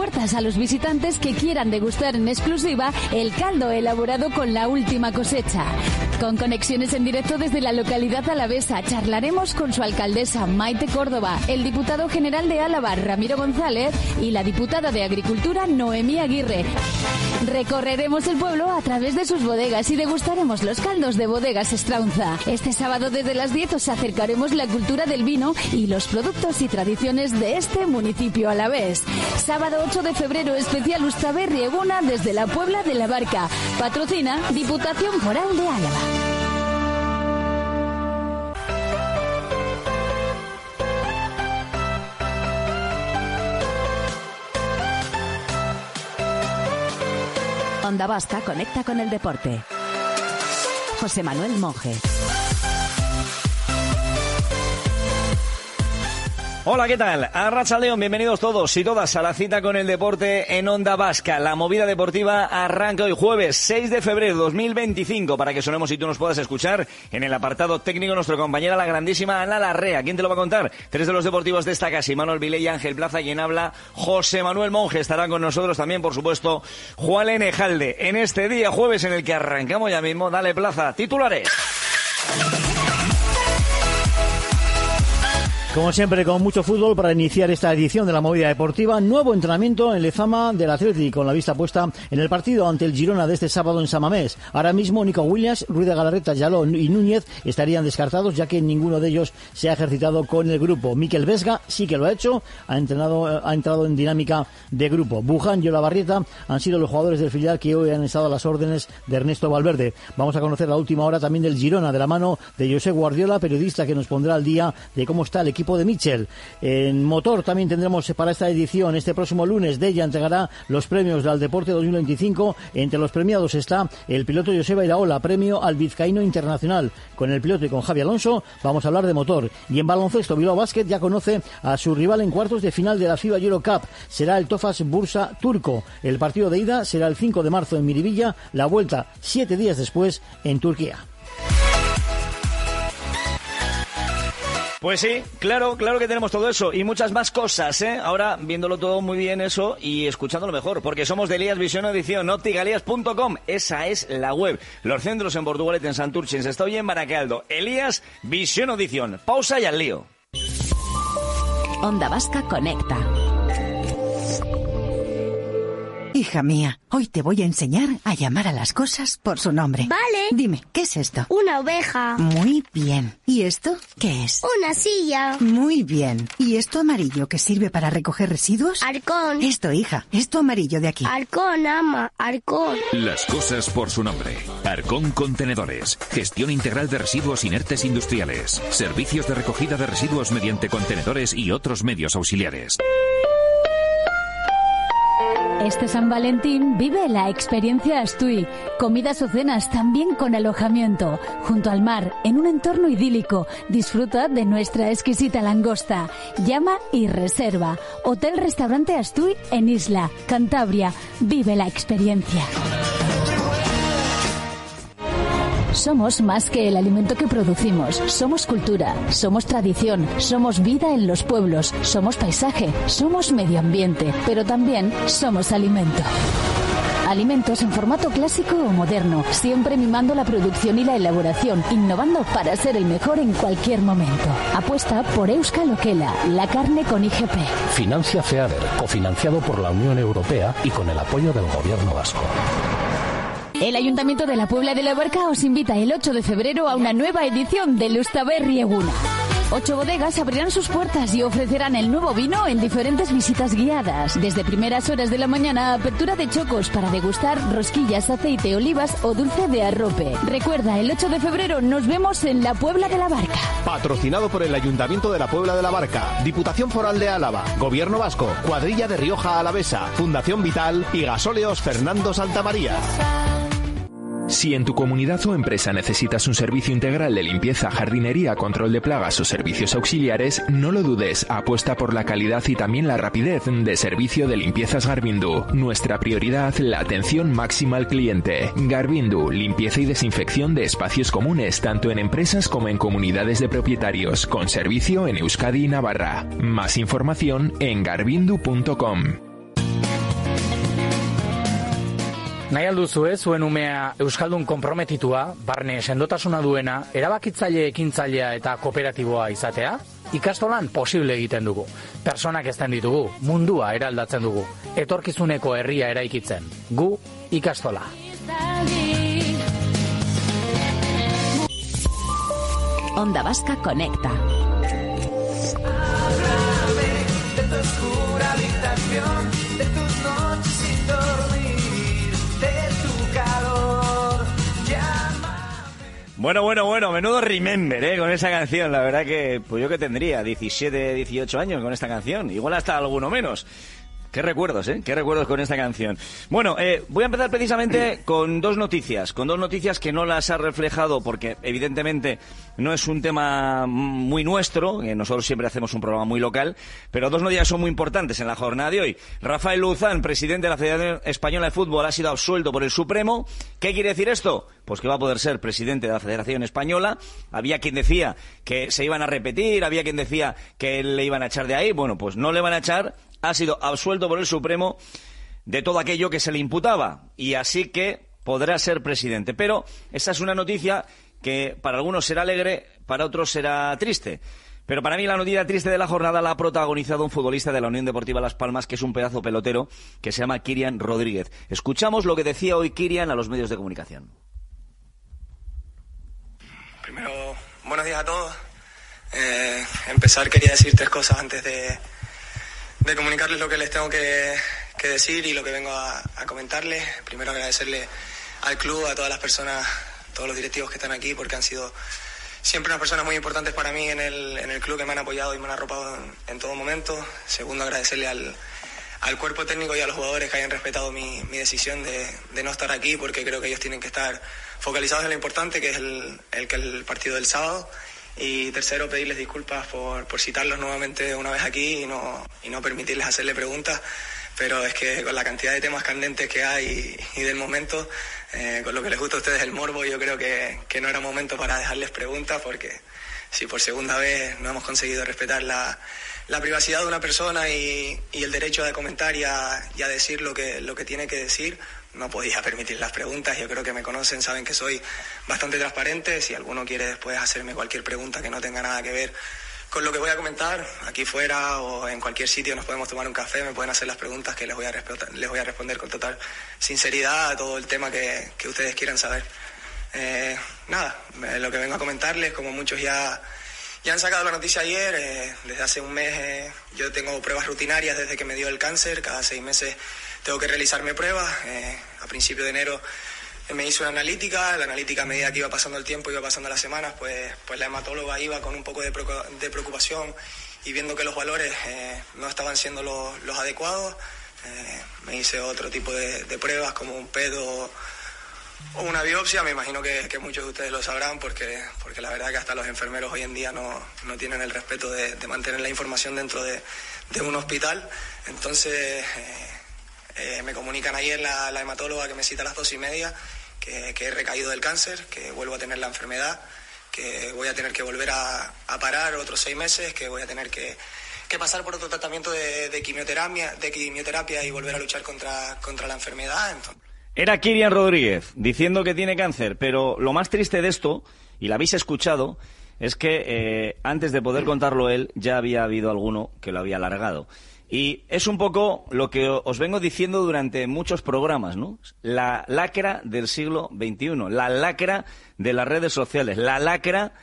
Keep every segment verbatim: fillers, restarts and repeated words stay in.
puertas a los visitantes que quieran degustar en exclusiva el caldo elaborado con la última cosecha. Con conexiones en directo desde la localidad alavesa, charlaremos con su alcaldesa Maite Córdoba, el diputado general de Álava Ramiro González y la diputada de Agricultura Noemí Aguirre. Recorreremos el pueblo a través de sus bodegas y degustaremos los caldos de Bodegas Estraunza. Este sábado desde las diez os acercaremos la cultura del vino y los productos y tradiciones de este municipio alavés. Sábado ocho de febrero, especial Ustaberri Eguna desde la Puebla de la Barca. Patrocina Diputación Foral de Álava. Onda Vasca conecta con el deporte. José Manuel Monge. Hola, ¿qué tal? Arratsaldeon, bienvenidos todos y todas a la cita con el deporte en Onda Vasca. La movida deportiva arranca hoy jueves seis de febrero de dos mil veinticinco para que sonemos y tú nos puedas escuchar en el apartado técnico nuestra compañera la grandísima Ana Larrea. ¿Quién te lo va a contar? Tres de los deportivos de esta casa, Manuel Vilé y Ángel Plaza, quien habla José Manuel Monge. Estarán con nosotros también, por supuesto, Juan Enejalde. En este día jueves en el que arrancamos ya mismo, dale Plaza, titulares. Como siempre, con mucho fútbol para iniciar esta edición de la movida deportiva. Nuevo entrenamiento en Lezama del Athletic, con la vista puesta en el partido ante el Girona de este sábado en San Mamés. Ahora mismo, Nico Williams, Ruiz de Galarreta, Yaló y Núñez estarían descartados, ya que ninguno de ellos se ha ejercitado con el grupo. Mikel Vesga sí que lo ha hecho, ha entrenado, ha entrado en dinámica de grupo. Buján y Olavarrieta han sido los jugadores del filial que hoy han estado a las órdenes de Ernesto Valverde. Vamos a conocer la última hora también del Girona, de la mano de José Guardiola, periodista que nos pondrá al día de cómo está el equipo de Mitchell. En motor también tendremos para esta edición, este próximo lunes, Della entregará los premios del Deporte dos mil veinticinco. Entre los premiados está el piloto Joseba Iraola, premio al Vizcaíno Internacional. Con el piloto y con Javi Alonso vamos a hablar de motor. Y en baloncesto, Bilbao Basket ya conoce a su rival en cuartos de final de la FIBA Euro Cup. Será el Tofaş Bursa turco. El partido de ida será el cinco de marzo en Miribilla, la vuelta siete días después en Turquía. Pues sí, claro, claro que tenemos todo eso y muchas más cosas, ¿eh? Ahora, viéndolo todo muy bien eso y escuchándolo mejor, porque somos de Elías Visión Edición, opticalías punto com, esa es la web. Los centros en Portugalete, en Santurce, en Sestao y en Baracaldo. Elías Visión Edición. Pausa y al lío. Onda Vasca conecta. Hija mía, hoy te voy a enseñar a llamar a las cosas por su nombre. Vale. Dime, ¿qué es esto? Una oveja. Muy bien. ¿Y esto qué es? Una silla. Muy bien. ¿Y esto amarillo que sirve para recoger residuos? Arcón. Esto, hija, esto amarillo de aquí. Arcón, ama, Arcón. Las cosas por su nombre. Arcón Contenedores. Gestión integral de residuos inertes industriales. Servicios de recogida de residuos mediante contenedores y otros medios auxiliares. Este San Valentín vive la experiencia Astui. Comidas o cenas también con alojamiento. Junto al mar, en un entorno idílico. Disfruta de nuestra exquisita langosta. Llama y reserva. Hotel-Restaurante Astui en Isla, Cantabria. Vive la experiencia. Somos más que el alimento que producimos. Somos cultura, somos tradición, somos vida en los pueblos, somos paisaje, somos medio ambiente, pero también somos alimento. Alimentos en formato clásico o moderno, siempre mimando la producción y la elaboración, innovando para ser el mejor en cualquier momento. Apuesta por Euskal Okela, la carne con I G P. Financia FEADER, cofinanciado por la Unión Europea y con el apoyo del Gobierno vasco. El Ayuntamiento de la Puebla de la Barca os invita el ocho de febrero a una nueva edición del Ustaberri Eguna. Ocho bodegas abrirán sus puertas y ofrecerán el nuevo vino en diferentes visitas guiadas. Desde primeras horas de la mañana, apertura de chocos para degustar rosquillas, aceite, olivas o dulce de arrope. Recuerda, el ocho de febrero nos vemos en la Puebla de la Barca. Patrocinado por el Ayuntamiento de la Puebla de la Barca, Diputación Foral de Álava, Gobierno Vasco, Cuadrilla de Rioja Alavesa, Fundación Vital y Gasóleos Fernando Santamaría. Si en tu comunidad o empresa necesitas un servicio integral de limpieza, jardinería, control de plagas o servicios auxiliares, no lo dudes, apuesta por la calidad y también la rapidez de servicio de limpiezas Garbindu. Nuestra prioridad, la atención máxima al cliente. Garbindu, limpieza y desinfección de espacios comunes, tanto en empresas como en comunidades de propietarios, con servicio en Euskadi y Navarra. Más información en garbindu punto com. Nahi alduzu ez, zuen umea euskaldun konprometitua, barne sendotasuna duena, erabakitzaile ekintzailea eta kooperatiboa izatea? Ikastolan posible egiten dugu. Personak ezten ditugu, mundua eraldatzen dugu. Etorkizuneko herria eraikitzen. Gu, ikastola. Onda Vasca conecta. Háblame de tu oscura habitación, de tus noches sin dormir, de tu calor. Bueno, bueno, bueno, menudo remember, ¿eh? Con esa canción. La verdad que, pues yo que tendría diecisiete, dieciocho años con esta canción. Igual hasta alguno menos. Qué recuerdos, ¿eh? Qué recuerdos con esta canción. Bueno, eh, voy a empezar precisamente con dos noticias. Con dos noticias que no las ha reflejado porque, evidentemente, no es un tema muy nuestro, que nosotros siempre hacemos un programa muy local, pero dos noticias son muy importantes en la jornada de hoy. Rafael Luzán, presidente de la Federación Española de Fútbol, ha sido absuelto por el Supremo. ¿Qué quiere decir esto? Pues que va a poder ser presidente de la Federación Española. Había quien decía que se iban a repetir, había quien decía que le iban a echar de ahí. Bueno, pues no le van a echar. Ha sido absuelto por el Supremo de todo aquello que se le imputaba y así que podrá ser presidente. Pero esa es una noticia que para algunos será alegre, para otros será triste. Pero para mí la noticia triste de la jornada la ha protagonizado un futbolista de la Unión Deportiva Las Palmas, que es un pedazo pelotero, que se llama Kyrian Rodríguez. Escuchamos lo que decía hoy Kyrian a los medios de comunicación. Primero, buenos días a todos. Eh, empezar quería decir tres cosas antes de... de comunicarles lo que les tengo que, que decir y lo que vengo a, a comentarles. Primero agradecerle al club, a todas las personas, todos los directivos que están aquí, porque han sido siempre unas personas muy importantes para mí en el, en el club, que me han apoyado y me han arropado en, en todo momento. Segundo, agradecerle al, al cuerpo técnico y a los jugadores que hayan respetado mi, mi decisión de, de no estar aquí, porque creo que ellos tienen que estar focalizados en lo importante, que es el, el, el partido del sábado. Y tercero, pedirles disculpas por, por citarlos nuevamente una vez aquí y no, y no permitirles hacerle preguntas, pero es que con la cantidad de temas candentes que hay y, y del momento, eh, con lo que les gusta a ustedes el morbo, yo creo que, que no era momento para dejarles preguntas, porque si por segunda vez no hemos conseguido respetar la, la privacidad de una persona y, y el derecho de comentar y a, y a decir lo que, lo que tiene que decir, no podía permitir las preguntas. Yo creo que me conocen, saben que soy bastante transparente. Si alguno quiere después hacerme cualquier pregunta que no tenga nada que ver con lo que voy a comentar, aquí fuera o en cualquier sitio nos podemos tomar un café, me pueden hacer las preguntas que les voy a, les voy a responder con total sinceridad a todo el tema que, que ustedes quieran saber. Eh, nada, lo que vengo a comentarles, como muchos ya, ya han sacado la noticia ayer, eh, desde hace un mes eh, yo tengo pruebas rutinarias desde que me dio el cáncer. Cada seis meses tengo que realizarme pruebas. Eh, a principio de enero eh, me hizo una analítica. La analítica, a medida que iba pasando el tiempo, iba pasando las semanas, pues, pues la hematóloga iba con un poco de, de preocupación y viendo que los valores eh, no estaban siendo los, los adecuados, eh, me hice otro tipo de, de pruebas, como un pedo o una biopsia. Me imagino que, que muchos de ustedes lo sabrán, porque, porque la verdad que hasta los enfermeros hoy en día no, no tienen el respeto de, de mantener la información dentro de, de un hospital. Entonces... Eh, Eh, me comunican ayer la, la hematóloga que me cita a las dos y media, que, que he recaído del cáncer, que vuelvo a tener la enfermedad, que voy a tener que volver a, a parar otros seis meses, que voy a tener que, que pasar por otro tratamiento de, de quimioterapia, de quimioterapia y volver a luchar contra, contra la enfermedad. Entonces... Era Kyrian Rodríguez diciendo que tiene cáncer, pero lo más triste de esto, y lo habéis escuchado, es que eh, antes de poder contarlo él, ya había habido alguno que lo había alargado. Y es un poco lo que os vengo diciendo durante muchos programas, ¿no? La lacra del siglo veintiuno, la lacra de las redes sociales, la lacra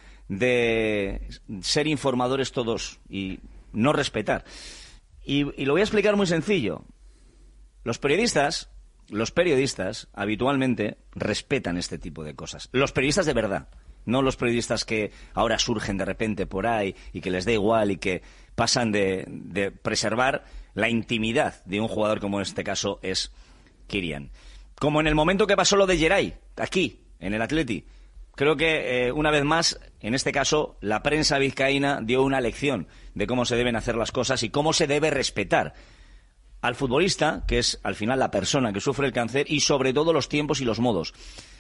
de ser informadores todos y no respetar. Y, y lo voy a explicar muy sencillo. Los periodistas, los periodistas habitualmente respetan este tipo de cosas. Los periodistas de verdad. No los periodistas que ahora surgen de repente por ahí y que les da igual y que pasan de, de preservar la intimidad de un jugador como en este caso es Kyrian. Como en el momento que pasó lo de Geray, aquí, en el Atleti. Creo que, eh, una vez más, en este caso, la prensa vizcaína dio una lección de cómo se deben hacer las cosas y cómo se debe respetar al futbolista, que es al final la persona que sufre el cáncer, y sobre todo los tiempos y los modos.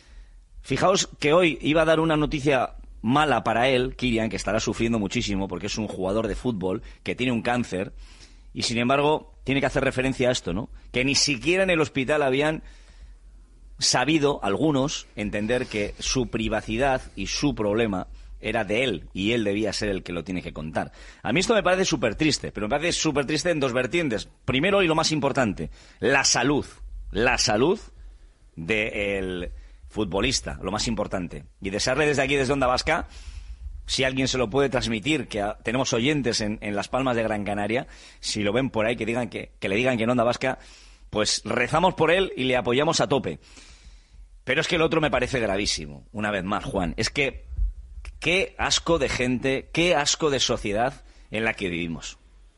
Fijaos que hoy iba a dar una noticia mala para él, Kyrian, que estará sufriendo muchísimo porque es un jugador de fútbol que tiene un cáncer y sin embargo tiene que hacer referencia a esto, ¿no? Que ni siquiera en el hospital habían sabido, algunos, entender que su privacidad y su problema era de él, y él debía ser el que lo tiene que contar. A mí esto me parece súper triste, pero me parece súper triste en dos vertientes. Primero, y lo más importante, la salud. La salud del futbolista, lo más importante. Y desearle desde aquí, desde Onda Vasca, si alguien se lo puede transmitir, que a, tenemos oyentes en, en Las Palmas de Gran Canaria, si lo ven por ahí, que digan que, que le digan que en Onda Vasca, pues rezamos por él y le apoyamos a tope. Pero es que el otro me parece gravísimo, una vez más, Juan. Es que qué asco de gente, qué asco de sociedad en la que vivimos.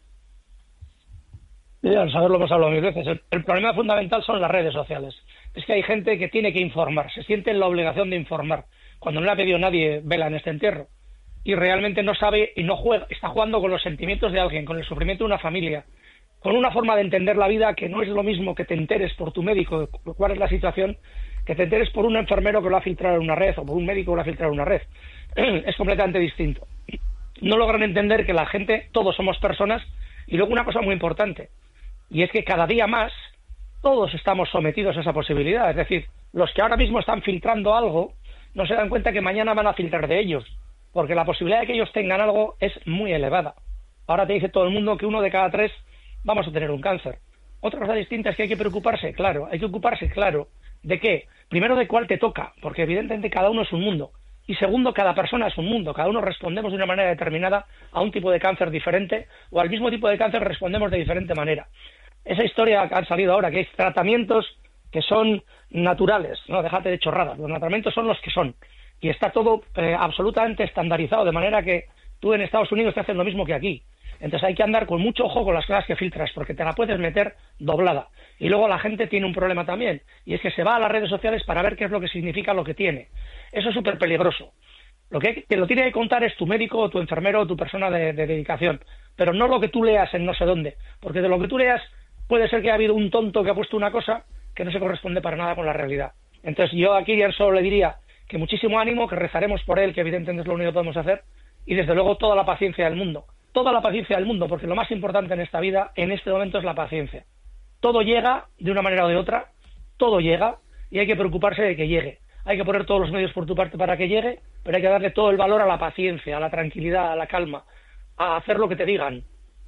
Ya, al saberlo hemos hablado mil veces. El, el problema fundamental son las redes sociales. Es que hay gente que tiene que informar, se siente en la obligación de informar, cuando no le ha pedido nadie vela en este entierro. Y realmente no sabe y no juega, está jugando con los sentimientos de alguien, con el sufrimiento de una familia, con una forma de entender la vida que no es lo mismo que te enteres por tu médico de cuál es la situación, que te enteres por un enfermero que lo ha filtrado en una red o por un médico que lo ha filtrado en una red. Es completamente distinto. No logran entender que la gente, todos somos personas, y luego una cosa muy importante, y es que cada día más todos estamos sometidos a esa posibilidad. Es decir, los que ahora mismo están filtrando algo no se dan cuenta que mañana van a filtrar de ellos, porque la posibilidad de que ellos tengan algo es muy elevada. Ahora te dice todo el mundo que uno de cada tres vamos a tener un cáncer. Otra cosa distinta es que hay que preocuparse, claro, hay que ocuparse, claro, ¿de qué? Primero, de cuál te toca, porque evidentemente cada uno es un mundo. Y segundo, cada persona es un mundo, cada uno respondemos de una manera determinada a un tipo de cáncer diferente, o al mismo tipo de cáncer respondemos de diferente manera. Esa historia que ha salido ahora, que hay tratamientos que son naturales, no, déjate de chorradas, los tratamientos son los que son, y está todo eh, absolutamente estandarizado, de manera que tú en Estados Unidos te haces lo mismo que aquí. Entonces hay que andar con mucho ojo con las cosas que filtras, porque te la puedes meter doblada. Y luego la gente tiene un problema también, y es que se va a las redes sociales para ver qué es lo que significa lo que tiene. Eso es súper peligroso. Lo que te lo tiene que contar es tu médico o tu enfermero o tu persona de, de dedicación, pero no lo que tú leas en no sé dónde, porque de lo que tú leas puede ser que haya habido un tonto que ha puesto una cosa que no se corresponde para nada con la realidad. Entonces yo a Kylian solo le diría que muchísimo ánimo, que rezaremos por él, que evidentemente es lo único que podemos hacer, y desde luego toda la paciencia del mundo. Toda la paciencia del mundo, porque lo más importante en esta vida, en este momento, es la paciencia. Todo llega de una manera o de otra, todo llega, y hay que preocuparse de que llegue. Hay que poner todos los medios por tu parte para que llegue, pero hay que darle todo el valor a la paciencia, a la tranquilidad, a la calma, a hacer lo que te digan,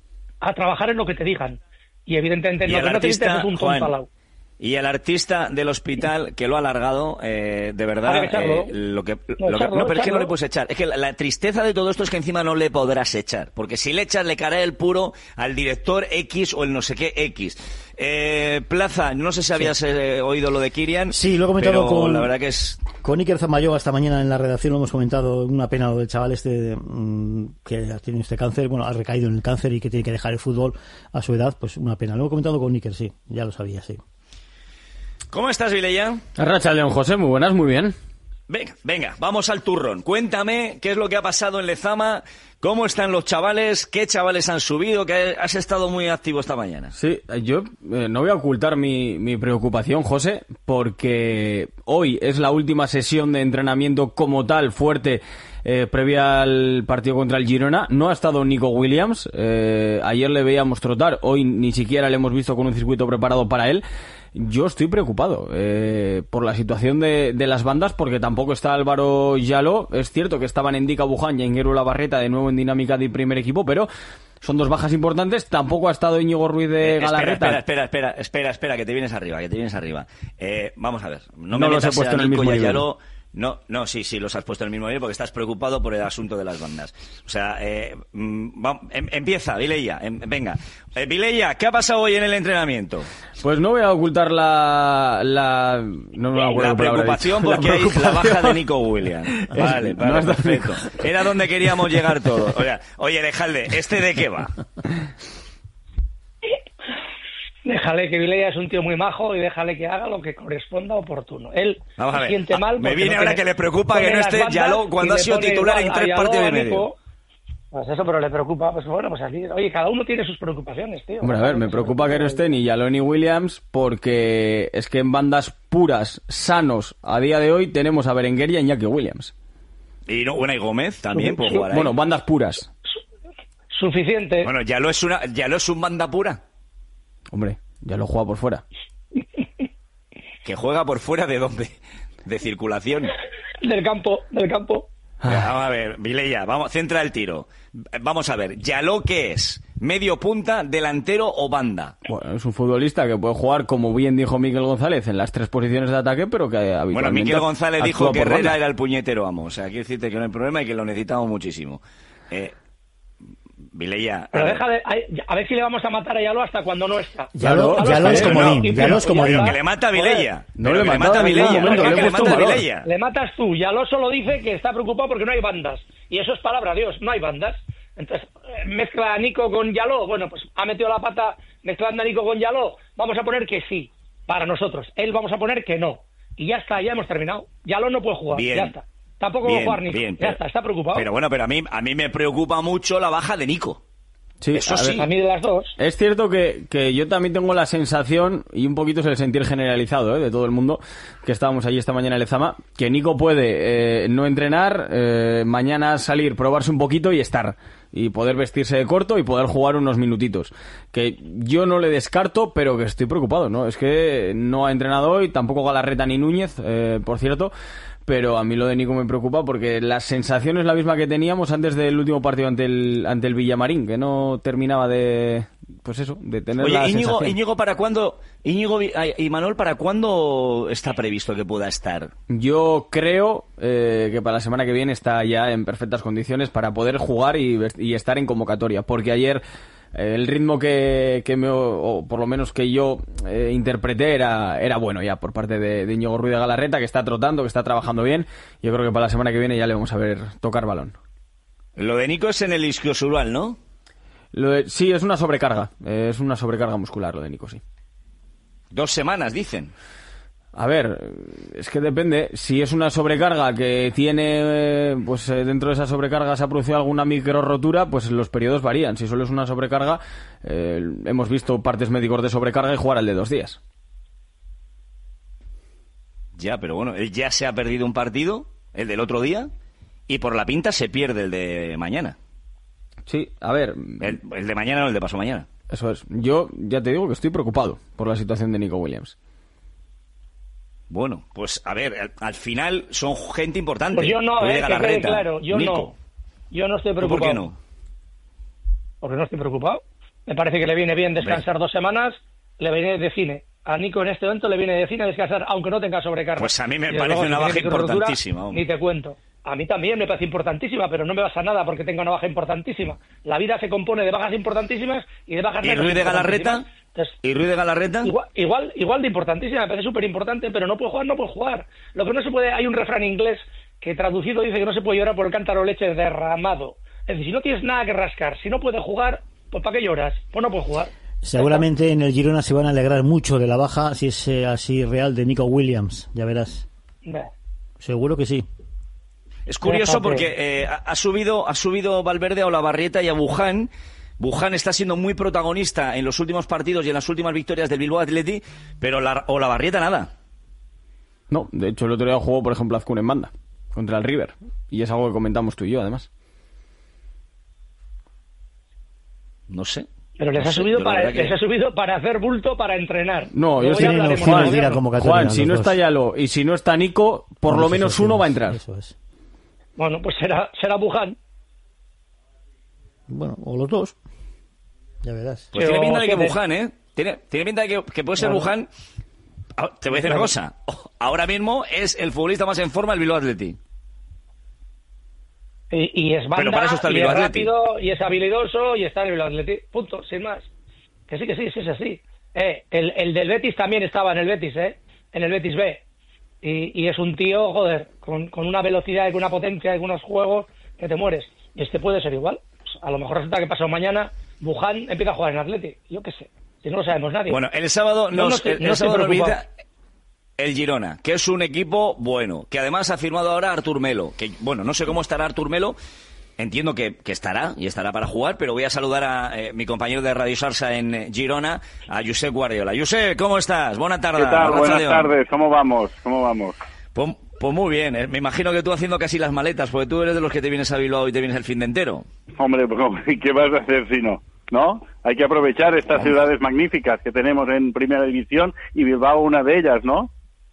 a trabajar en lo que te digan. Y evidentemente no, no te interesa un tonto. Y el artista del hospital que lo ha alargado, eh, de verdad, eh, lo que, no, lo que echarlo, no, pero echarlo. es que no le puedes echar. Es que la, la tristeza de todo esto es que encima no le podrás echar, porque si le echas le caerá el puro al director X o el no sé qué X. Eh, Plaza, no sé si habías sí. eh, oído lo de Kylian. Sí, lo he comentado con la verdad que es con Iker Zamayoga esta mañana en la redacción, lo hemos comentado, una pena lo del chaval este mmm, que tiene este cáncer, bueno, ha recaído en el cáncer y que tiene que dejar el fútbol a su edad, pues una pena. Lo he comentado con Iker, sí, ya lo sabía, sí. ¿Cómo estás, Vilella? Arratsaldeon, José, muy buenas, muy bien. Venga, venga, vamos al turrón. Cuéntame qué es lo que ha pasado en Lezama, cómo están los chavales, qué chavales han subido, que has estado muy activo esta mañana. Sí, yo eh, no voy a ocultar mi, mi preocupación, José, porque hoy es la última sesión de entrenamiento como tal, fuerte, eh, previa al partido contra el Girona. No ha estado Nico Williams, eh, ayer le veíamos trotar, hoy ni siquiera le hemos visto con un circuito preparado para él. Yo estoy preocupado eh, por la situación de, de las bandas, porque tampoco está Álvaro Yaló. Es cierto que estaban Endika Buján y Enguero Labarreta de nuevo en dinámica de primer equipo, pero son dos bajas importantes. Tampoco ha estado Íñigo Ruiz de eh, Galarreta. Espera, espera, espera, espera, espera, espera, que te vienes arriba, que te vienes arriba. Eh, vamos a ver, no, no me los he puesto en el mismo nivel. No, no, sí, sí, los has puesto en el mismo nivel porque estás preocupado por el asunto de las bandas. O sea, eh, va, em, empieza, Vilella, em, venga. Eh, Vilella, ¿qué ha pasado hoy en el entrenamiento? Pues no voy a ocultar la... La, no me acuerdo la preocupación porque la preocupación. Hay la baja de Nico Williams. Vale, vale, no perfecto. Era donde queríamos llegar todos. Oye, oye, Lejalde, ¿este de qué va? Déjale, que Vilella es un tío muy majo y déjale que haga lo que corresponda oportuno. Él Vamos a ver. se siente mal. Me viene no ahora tiene, que le preocupa que no esté Yaló cuando ha sido titular en tres partidos y medio. Pues eso, pero le preocupa. Pues bueno, pues así. Oye, cada uno tiene sus preocupaciones, tío. Hombre, a ver, me preocupa que no esté ni Yaló ni Williams, porque es que en bandas puras, sanos, a día de hoy tenemos a Berenguer y a Iñaki Williams. Y no, bueno, y Gómez también puede jugar ahí. Bueno, bandas puras. Suficiente. Bueno, Yaló es una, Yaló es un banda pura. Hombre, ya lo juega por fuera. ¿Que juega por fuera de dónde? ¿De circulación? Del campo, del campo. Vamos a ver, Vilella, vamos, centra el tiro. Vamos a ver, ¿Yaló qué es? ¿Medio punta, delantero o banda? Bueno, es un futbolista que puede jugar, como bien dijo Miquel González, en las tres posiciones de ataque, pero que habitualmente... Bueno, Miquel González dijo que Herrera banda. era el puñetero amo. O sea, quiero decirte que no hay problema y que lo necesitamos muchísimo. Eh... Vilella, pero deja de, a ver si le vamos a matar a Yaló hasta cuando no está. Yaló, Yaló es comodín, Yaló es comodín. Que le mata a Vilella. No le mata a Vilella. Le mata a Vilella. Le matas tú. Yaló solo dice que está preocupado porque no hay bandas. Y eso es palabra de Dios, no hay bandas. Entonces, mezcla a Nico con Yaló. Bueno, pues ha metido la pata mezclando a Nico con Yaló. Vamos a poner que sí, para nosotros. Él vamos a poner que no. Y ya está, ya hemos terminado. Yaló no puede jugar, bien, ya está. Tampoco bien, va a jugar Nico. Bien, ya pero, está, está preocupado. Pero bueno, pero a mí, a mí me preocupa mucho la baja de Nico. Sí, eso a sí. Ver, a mí de las dos. Es cierto que, que yo también tengo la sensación, y un poquito es el sentir generalizado, ¿eh? de todo el mundo, que estábamos allí esta mañana en Lezama, que Nico puede eh, no entrenar, eh, mañana salir, probarse un poquito y estar. Y poder vestirse de corto y poder jugar unos minutitos. Que yo no le descarto, pero que estoy preocupado, ¿no? Es que no ha entrenado hoy, tampoco Galarreta ni Núñez, eh, por cierto. Pero a mí lo de Nico me preocupa porque la sensación es la misma que teníamos antes del último partido ante el ante el Villamarín, que no terminaba de, pues eso, de tener Oye, la Íñigo, sensación. Íñigo, ¿para cuándo, Íñigo y Manuel, ¿para cuándo está previsto que pueda estar? Yo creo eh, que para la semana que viene está ya en perfectas condiciones para poder jugar y, y estar en convocatoria, porque ayer el ritmo que, que me, o por lo menos que yo eh, interpreté era, era bueno ya por parte de, de Íñigo Ruiz de Galarreta, que está trotando, que está trabajando bien. Yo creo que para la semana que viene ya le vamos a ver tocar balón. Lo de Nico es en el isquiosural, ¿no? Lo de, sí, es una sobrecarga, eh, es una sobrecarga muscular lo de Nico, sí. Dos semanas, dicen. A ver, es que depende. Si es una sobrecarga que tiene, pues dentro de esa sobrecarga se ha producido alguna micro rotura, pues los periodos varían. Si solo es una sobrecarga, eh, hemos visto partes médicos de sobrecarga y jugar al de dos días. Ya, pero bueno, él ya se ha perdido un partido, el del otro día, y por la pinta se pierde el de mañana. Sí, a ver... El, el de mañana o el de paso mañana. Eso es. Yo ya te digo que estoy preocupado por la situación de Nico Williams. Bueno, pues a ver, al, al final son gente importante. Pues yo no, eh, que quede claro, yo Nico. no. Yo no estoy preocupado. ¿Por qué no? Porque no estoy preocupado. Me parece que le viene bien descansar dos semanas, le viene de cine. A Nico en este momento le viene de cine descansar, aunque no tenga sobrecarga. Pues a mí me y parece luego, una si baja importantísima. Rotura, ni te cuento. A mí también me parece importantísima, pero no me pasa nada porque tenga una baja importantísima. La vida se compone de bajas importantísimas y de bajas ¿Y Ruiz de Galarreta? Entonces, ¿Y Ruiz de Galarreta? Igual, igual, igual de importantísima, me parece súper importante, pero no puede jugar, no puede jugar. Lo que no se puede, hay un refrán inglés que traducido dice que no se puede llorar por el cántaro de leche derramado. Es decir, si no tienes nada que rascar, si no puedes jugar, pues ¿para qué lloras? Pues no puedes jugar. Seguramente en el Girona se van a alegrar mucho de la baja, si es eh, así real, de Nico Williams, ya verás. Nah. Seguro que sí. Es curioso porque eh, ha subido ha subido Valverde a Olavarrieta y a Buján. Buján está siendo muy protagonista en los últimos partidos y en las últimas victorias del Bilbao Athletic, pero la, Olavarrieta nada. No, de hecho el otro día jugó, por ejemplo, Azcún en banda contra el River, y es algo que comentamos tú y yo, además. No sé. Pero les, no ha sé, subido para, que... les ha subido para hacer bulto, para entrenar. No, yo sí, no, Juan, mira, Juan, si no está Yaló y si no está Nico, por lo menos uno va a entrar. Eso es. Bueno, pues será, será Buján. Bueno, o los dos. Ya verás. Pues tiene pinta de que Buján, ¿eh? Tiene, tiene pinta de que, que puede ser bueno. Buján. Te voy a decir una cosa. Ahora mismo es el futbolista más en forma del Bilbao Athletic. Y, y es banda, para eso está el y es Bilbao rápido, y es habilidoso, y está en el Bilbao Athletic. Punto, sin más. Que sí, que sí, sí es así. Eh, el, el del Betis también estaba en el Betis, ¿eh? En el Betis B. Y, y es un tío, joder, con, con una velocidad y con una potencia y con unos juegos que te mueres. Y este puede ser igual. Pues a lo mejor resulta que pasado mañana Buján empieza a jugar en Athletic. Yo qué sé. Si no lo sabemos nadie. Bueno, el sábado nos, no estoy, el, no el sábado nos visita el Girona, que es un equipo bueno, que además ha firmado ahora a Artur Melo, que bueno, no sé cómo estará Artur Melo, entiendo que, que estará y estará para jugar, pero voy a saludar a eh, mi compañero de Radio Sarsa en eh, Girona, a Josep Guardiola. Josep, ¿cómo estás? Buenas tardes. ¿Qué tal? Buenas tardes, ¿cómo vamos? ¿Cómo vamos? Pues, pues muy bien, eh. Me imagino que tú haciendo casi las maletas, porque tú eres de los que te vienes a Bilbao y te vienes el fin de entero. Hombre, pues, ¿qué vas a hacer si no? ¿No? Hay que aprovechar estas ciudades magníficas que tenemos en Primera División y Bilbao una de ellas, ¿no?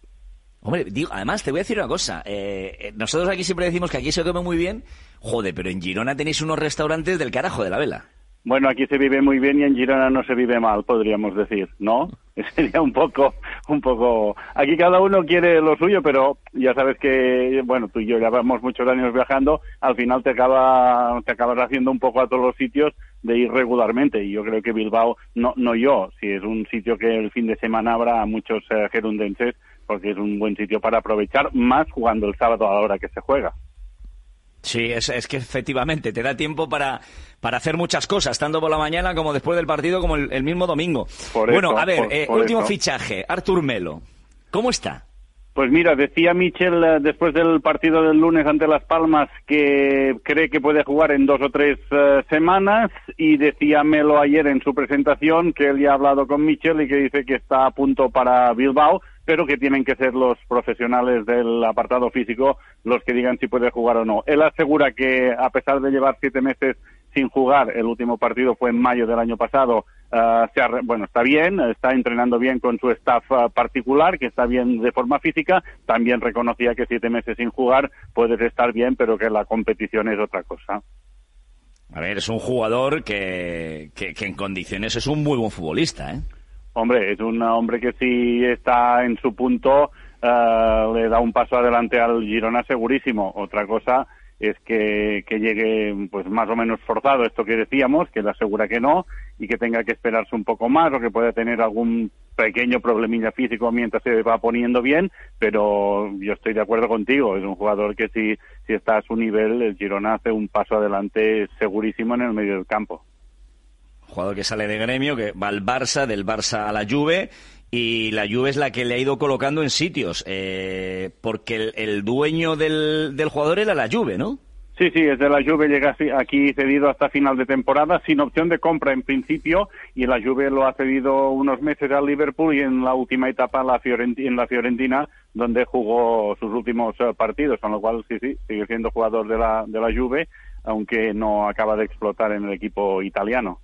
Hombre, digo, además te voy a decir una cosa. Eh, nosotros aquí siempre decimos que aquí se come muy bien. Joder, pero en Girona tenéis unos restaurantes del carajo de la vela. Bueno, aquí se vive muy bien y en Girona no se vive mal, podríamos decir, ¿no? Sería un poco, un poco... Aquí cada uno quiere lo suyo, pero ya sabes que, bueno, tú y yo llevamos muchos años viajando, al final te acaba, te acabas haciendo un poco a todos los sitios de ir regularmente. Y yo creo que Bilbao, no, no yo, si es un sitio que el fin de semana habrá muchos eh, gerundenses, porque es un buen sitio para aprovechar, más jugando el sábado a la hora que se juega. Sí, es, es que efectivamente te da tiempo para, para hacer muchas cosas, tanto por la mañana como después del partido, como el, el mismo domingo. Por bueno, eso, a ver, por, eh, por último eso. fichaje, Artur Melo. ¿Cómo está? Pues mira, decía Michel eh, después del partido del lunes ante Las Palmas que cree que puede jugar en dos o tres eh, semanas, y decía Melo ayer en su presentación que él ya ha hablado con Michel y que dice que está a punto para Bilbao, pero que tienen que ser los profesionales del apartado físico los que digan si puede jugar o no. Él asegura que a pesar de llevar siete meses sin jugar, el último partido fue en mayo del año pasado, uh, se ha, bueno, está bien, está entrenando bien con su staff uh, particular, que está bien de forma física. También reconocía que siete meses sin jugar puedes estar bien, pero que la competición es otra cosa. A ver, es un jugador que, que, que en condiciones es un muy buen futbolista, ¿eh? Hombre, es un hombre que si está en su punto uh, le da un paso adelante al Girona segurísimo. Otra cosa es que, que llegue pues más o menos forzado, esto que decíamos, que le asegura que no, y que tenga que esperarse un poco más, o que pueda tener algún pequeño problemilla físico mientras se va poniendo bien, pero yo estoy de acuerdo contigo, es un jugador que si, si está a su nivel, el Girona hace un paso adelante segurísimo en el medio del campo. Jugador que sale de Gremio, que va al Barça, del Barça a la Juve, y la Juve es la que le ha ido colocando en sitios, eh, porque el, el dueño del, del jugador era la Juve, ¿no? Sí, sí, es de la Juve, llega aquí cedido hasta final de temporada, sin opción de compra en principio, y la Juve lo ha cedido unos meses al Liverpool y en la última etapa la Fiorenti- en la Fiorentina, donde jugó sus últimos uh, partidos, con lo cual sí, sí, sigue siendo jugador de la, de la Juve, aunque no acaba de explotar en el equipo italiano.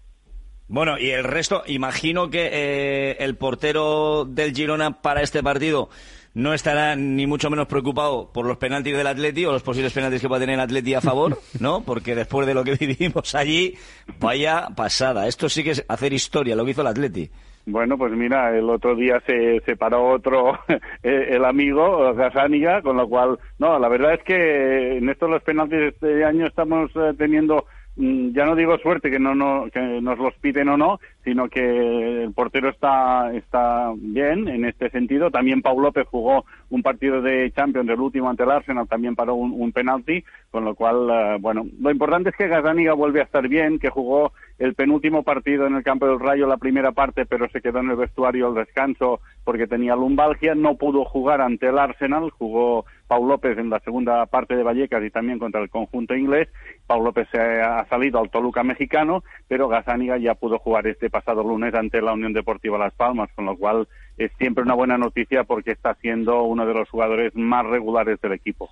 Bueno, y el resto, imagino que eh, el portero del Girona para este partido no estará ni mucho menos preocupado por los penaltis del Atleti o los posibles penaltis que pueda tener el Atleti a favor, ¿no? Porque después de lo que vivimos allí, vaya pasada. Esto sí que es hacer historia, lo que hizo el Atleti. Bueno, pues mira, el otro día se, se paró otro, el amigo, Gazzaniga, con lo cual, no, la verdad es que en estos los penaltis de este año estamos eh, teniendo, ya no digo suerte que no, no que nos los piden o no, sino que el portero está está bien en este sentido. También Pau López jugó un partido de Champions, el último ante el Arsenal, también paró un, un penalti, con lo cual, uh, bueno, lo importante es que Gazzaniga vuelve a estar bien, que jugó el penúltimo partido en el campo del Rayo, la primera parte, pero se quedó en el vestuario al descanso porque tenía lumbalgia, no pudo jugar ante el Arsenal, jugó Pau López en la segunda parte de Vallecas y también contra el conjunto inglés. Pau López se ha salido al Toluca mexicano, pero Gazzaniga ya pudo jugar este pasado lunes ante la Unión Deportiva Las Palmas, con lo cual es siempre una buena noticia porque está siendo uno de los jugadores más regulares del equipo.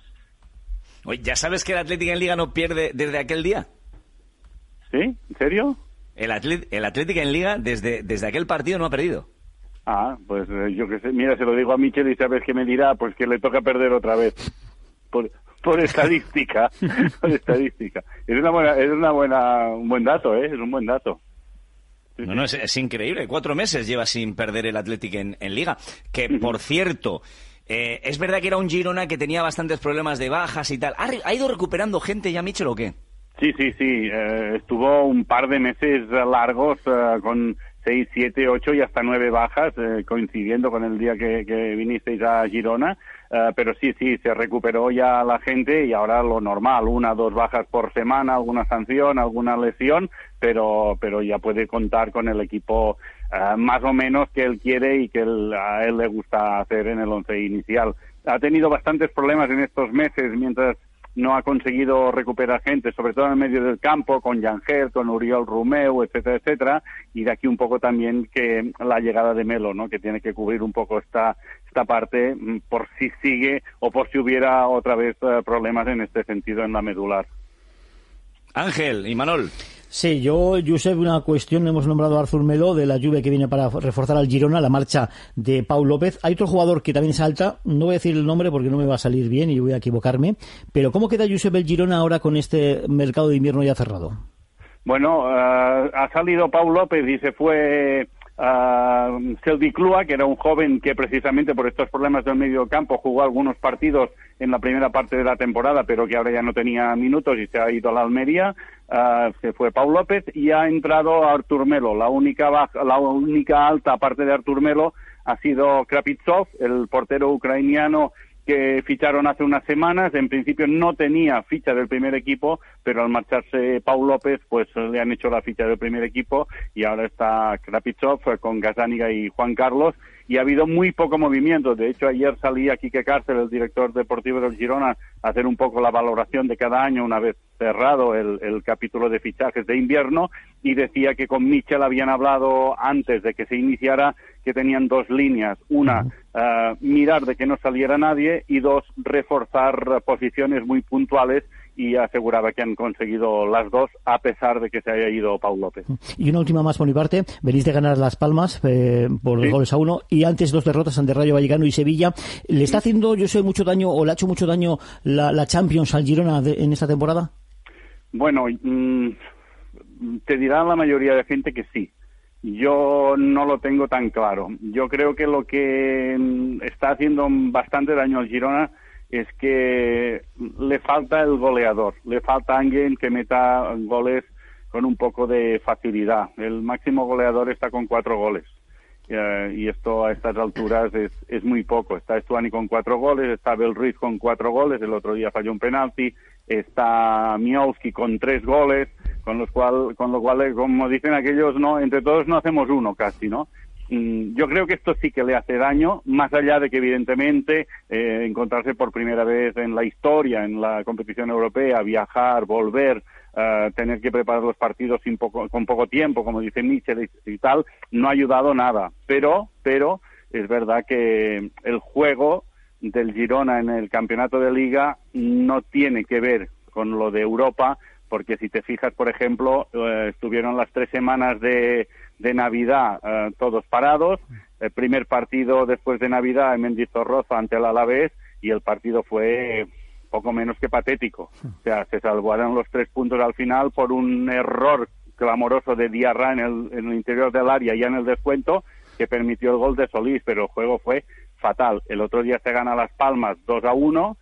Oye, ¿ya sabes que el Atlético en Liga no pierde desde aquel día? ¿Sí? ¿En serio? El, atlet, el Atlético en Liga desde, desde aquel partido no ha perdido. Ah, pues eh, yo qué sé, mira, se lo digo a Michel y sabes que me dirá, pues que le toca perder otra vez. Por, por estadística, por estadística. Es una buena, es una buena, un buen dato, ¿eh? Es un buen dato. Sí, no, sí. no, es, es increíble. Cuatro meses lleva sin perder el Atlético en, en Liga. Que, por cierto, eh, es verdad que era un Girona que tenía bastantes problemas de bajas y tal. ¿Ha, ha ido recuperando gente ya, Michel, o qué? Sí, sí, sí. Eh, estuvo un par de meses largos eh, con seis, siete, ocho y hasta nueve bajas, eh, coincidiendo con el día que, que vinisteis a Girona. Uh, pero sí, sí, se recuperó ya la gente y ahora lo normal, una, dos bajas por semana, alguna sanción, alguna lesión, pero pero ya puede contar con el equipo uh, más o menos que él quiere y que él, a él le gusta hacer en el once inicial. Ha tenido bastantes problemas en estos meses mientras no ha conseguido recuperar gente, sobre todo en el medio del campo, con Yangel, con Oriol Romeu, etcétera, etcétera, y de aquí un poco también que la llegada de Melo, ¿no? Que tiene que cubrir un poco esta esta parte por si sigue o por si hubiera otra vez uh, problemas en este sentido en la medular. Ángel y Manol. Sí, yo, Josep, una cuestión, hemos nombrado a Artur Melo de la Juve que viene para reforzar al Girona, la marcha de Pau López. Hay otro jugador que también salta, no voy a decir el nombre porque no me va a salir bien y voy a equivocarme, pero ¿cómo queda Josep el Girona ahora con este mercado de invierno ya cerrado? Bueno, uh, ha salido Pau López y se fue uh, Selvi Clua, que era un joven que precisamente por estos problemas del medio campo jugó algunos partidos en la primera parte de la temporada, pero que ahora ya no tenía minutos y se ha ido a la Almería. Uh, se fue Pau López y ha entrado Artur Melo. La única baja, la única alta aparte de Artur Melo ha sido Krapitsov, el portero ucraniano que ficharon hace unas semanas. En principio no tenía ficha del primer equipo, pero al marcharse Pau López, pues le han hecho la ficha del primer equipo y ahora está Krapitsov con Gazzaniga y Juan Carlos, y ha habido muy poco movimiento. De hecho, ayer salía Quique Cárcel, el director deportivo del Girona, a hacer un poco la valoración de cada año una vez cerrado el, el capítulo de fichajes de invierno, y decía que con Michel habían hablado antes de que se iniciara que tenían dos líneas. Una, uh, mirar de que no saliera nadie, y dos, reforzar posiciones muy puntuales, y aseguraba que han conseguido las dos a pesar de que se haya ido Pau López. Y una última más por mi parte, venís de ganar Las Palmas eh, por sí. goles a uno, y antes dos derrotas ante Rayo Vallecano y Sevilla. ¿Le está haciendo, yo sé, mucho daño o le ha hecho mucho daño la, la Champions al Girona de, en esta temporada? Bueno, mmm, te dirá la mayoría de gente que sí. Yo no lo tengo tan claro. Yo creo que lo que está haciendo bastante daño al Girona es que le falta el goleador, le falta alguien que meta goles con un poco de facilidad. El máximo goleador está con cuatro goles, uh, y esto a estas alturas es, es muy poco. Está Stuani con cuatro goles, está Abel Ruiz con cuatro goles, el otro día falló un penalti, está Miowski con tres goles, con los cual, con lo cual, como dicen aquellos, no, entre todos no hacemos uno casi, ¿no? Yo creo que esto sí que le hace daño, más allá de que evidentemente eh, encontrarse por primera vez en la historia, en la competición europea, viajar, volver, uh, tener que preparar los partidos sin poco, con poco tiempo, como dice Michel y, y tal, no ha ayudado nada. Pero, pero es verdad que el juego del Girona en el campeonato de Liga no tiene que ver con lo de Europa, porque si te fijas, por ejemplo, eh, estuvieron las tres semanas de, de Navidad eh, todos parados. El primer partido después de Navidad en Mendizorroza ante el Alavés, y el partido fue poco menos que patético. O sea, se salvaron los tres puntos al final por un error clamoroso de Diarra en el, en el interior del área, ya en el descuento, que permitió el gol de Solís, pero el juego fue fatal. El otro día se gana Las Palmas dos a uno,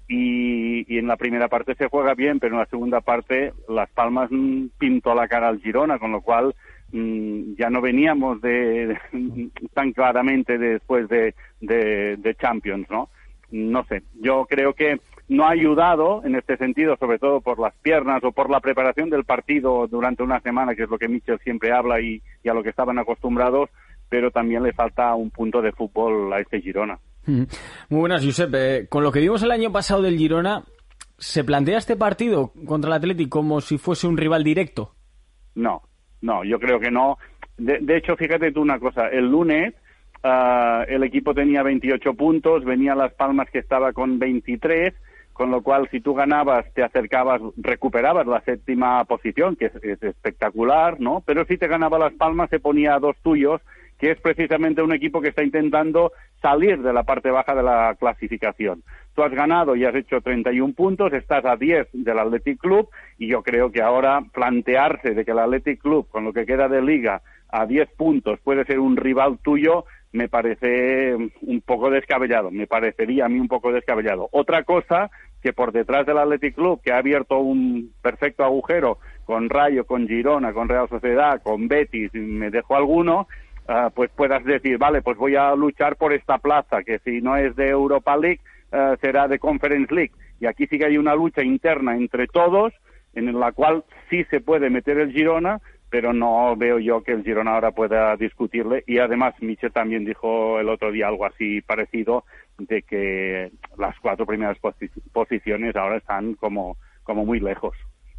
Y, y en la primera parte se juega bien, pero en la segunda parte Las Palmas mmm, pintó la cara al Girona, con lo cual mmm, ya no veníamos de, de, tan claramente después de, de, de Champions, ¿no? No sé, yo creo que no ha ayudado en este sentido, sobre todo por las piernas o por la preparación del partido durante una semana, que es lo que Michel siempre habla y, y a lo que estaban acostumbrados, pero también le falta un punto de fútbol a este Girona. Muy buenas, Josep. Eh, con lo que vimos el año pasado del Girona, ¿se plantea este partido contra el Athletic como si fuese un rival directo? No, no, yo creo que no. De, de hecho, fíjate tú una cosa, el lunes uh, el equipo tenía veintiocho puntos, venía Las Palmas que estaba con veintitrés, con lo cual si tú ganabas te acercabas, recuperabas la séptima posición, que es, es espectacular, ¿no? Pero si te ganaba Las Palmas se ponía a dos tuyos, que es precisamente un equipo que está intentando salir de la parte baja de la clasificación. Tú has ganado y has hecho treinta y un puntos, estás a diez del Athletic Club, y yo creo que ahora plantearse de que el Athletic Club, con lo que queda de Liga, a diez puntos puede ser un rival tuyo, me parece un poco descabellado, me parecería a mí un poco descabellado. Otra cosa, que por detrás del Athletic Club, que ha abierto un perfecto agujero con Rayo, con Girona, con Real Sociedad, con Betis, me dejo alguno, Uh, pues puedas decir, vale, pues voy a luchar por esta plaza, que si no es de Europa League, uh, será de Conference League. Y aquí sí que hay una lucha interna entre todos, en la cual sí se puede meter el Girona, pero no veo yo que el Girona ahora pueda discutirle. Y además, Michel también dijo el otro día algo así parecido, de que las cuatro primeras posi- posiciones ahora están como, como muy lejos.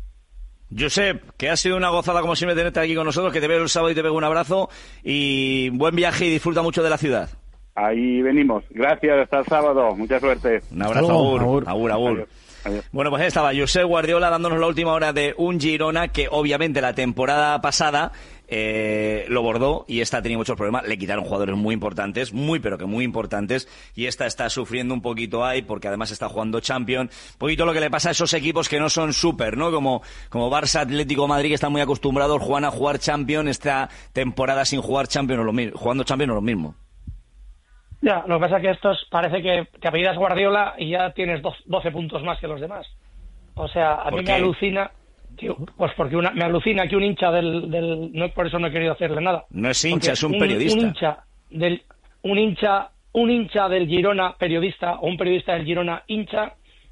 Josep, que ha sido una gozada como siempre tenerte aquí con nosotros, que te veo el sábado y te pego un abrazo, y buen viaje y disfruta mucho de la ciudad. Ahí venimos. Gracias, hasta el sábado. Mucha suerte. Un abrazo, agur, agur, agur. agur. Adiós. Bueno, pues ahí estaba Josep Guardiola dándonos la última hora de un Girona que obviamente la temporada pasada eh, lo bordó y esta tenía muchos problemas. Le quitaron jugadores muy importantes, muy pero que muy importantes, y esta está sufriendo un poquito ahí porque además está jugando Champions. Un poquito lo que le pasa a esos equipos que no son súper, ¿no? Como, como Barça, Atlético, Madrid, que están muy acostumbrados, Juan, a jugar Champions. Esta temporada sin jugar Champions no es lo mismo, jugando Champions no es lo mismo. Ya, lo que pasa es que estos parece que te apellidas Guardiola y ya tienes doce puntos más que los demás. O sea, a mí me alucina, tío, pues porque una, me alucina que un hincha del, del... No, por eso no he querido hacerle nada. No es hincha, es un, un periodista. Un hincha, del, un, hincha, un hincha del Girona, periodista, o un periodista del Girona, hincha,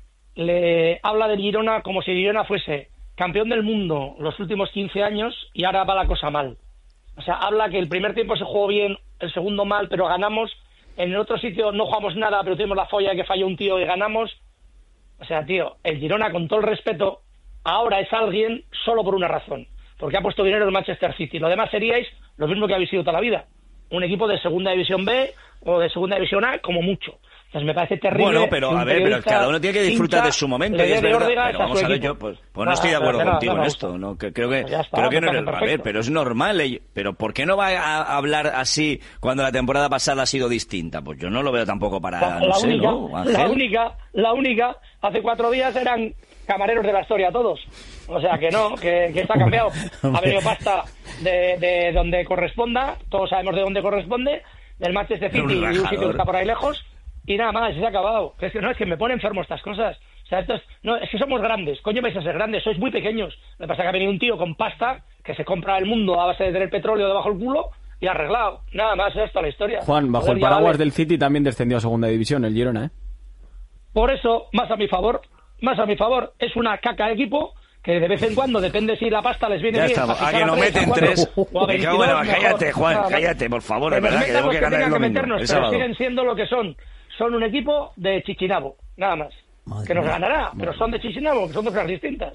le habla del Girona como si el Girona fuese campeón del mundo los últimos quince años y ahora va la cosa mal. O sea, habla que el primer tiempo se jugó bien, el segundo mal, pero ganamos. En el otro sitio no jugamos nada, pero tuvimos la folla que falló un tío y ganamos. O sea, tío, el Girona, con todo el respeto, ahora es alguien solo por una razón. Porque ha puesto dinero el Manchester City. Lo demás seríais lo mismo que habéis sido toda la vida. Un equipo de Segunda División B o de Segunda División A, como mucho. Entonces me parece terrible. Bueno, pero a ver, pero cada uno tiene que disfrutar de su momento, y es verdad. Pero vamos a ver, yo pues, pues no estoy de acuerdo contigo en esto, ¿no? Que creo que pues creo que no es, a ver, pero es normal, pero ¿por qué no va a hablar así cuando la temporada pasada ha sido distinta? Pues yo no lo veo tampoco para, no sé, ¿no, Ángel? La única, la única, hace cuatro días eran camareros de la historia todos. O sea, que no, que, que está cambiado. Ha venido pasta de, de donde corresponda, todos sabemos de dónde corresponde, del Manchester City, y un sitio que está por ahí lejos. Y nada más, se ha acabado. Es que no, es que me pone enfermo estas cosas. O sea, esto es, no, es que somos grandes. Coño, vais a ser grandes, sois muy pequeños. Lo que pasa es que ha venido un tío con pasta que se compra el mundo a base de tener petróleo debajo del culo y arreglado. Nada más, esa es toda la historia. Juan, bajo Joder, el paraguas vale. del City también descendió a segunda división el Girona, ¿eh? Por eso, más a mi favor, más a mi favor, es una caca de equipo que de vez en cuando, depende si la pasta les viene ya bien. Está, a que nos meten tres. veintidós, bueno, cállate, Juan, nada, cállate, por favor, de verdad, que tenemos que ganar el domingo, meternos, el pero sábado. Siguen siendo lo que son. Son un equipo de Chichinabo, nada más. Madre que nos mía. ganará, Madre. pero son de Chichinabo, que son dos cosas distintas.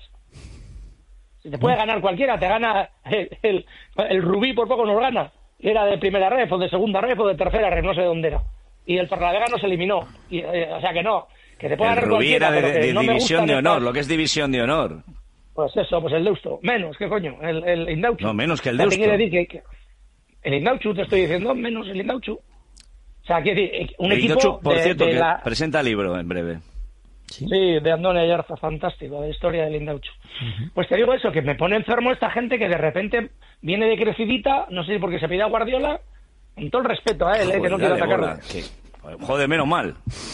Si te puede ¿Mm? ganar cualquiera, te gana el, el, el Rubí, por poco nos gana. Era de primera ref, o de segunda ref, o de tercera ref, no sé de dónde era. Y el Torrelavega nos eliminó. Y, eh, o sea que no, que te puede el ganar Rubí cualquiera. era de, pero que de no división me de honor, estar... lo que es división de honor. Pues eso, pues el Deusto. Menos, ¿qué coño? El, el Indauchu. No, menos que el Deusto. Deusto. Te quiere decir que, que el Indauchu, te estoy diciendo, menos el Indauchu. O sea, quiere decir, un el equipo Indauchu, por de, cierto, de que la... presenta libro en breve. Sí, sí, de Andone Ayarza, fantástico, la historia del Indauchu. Uh-huh. Pues te digo eso, que me pone enfermo esta gente que de repente viene de crecidita, no sé si porque se pide a Guardiola, con todo el respeto a él, joder, eh, que no quiero atacarlo. Que... Joder, menos mal.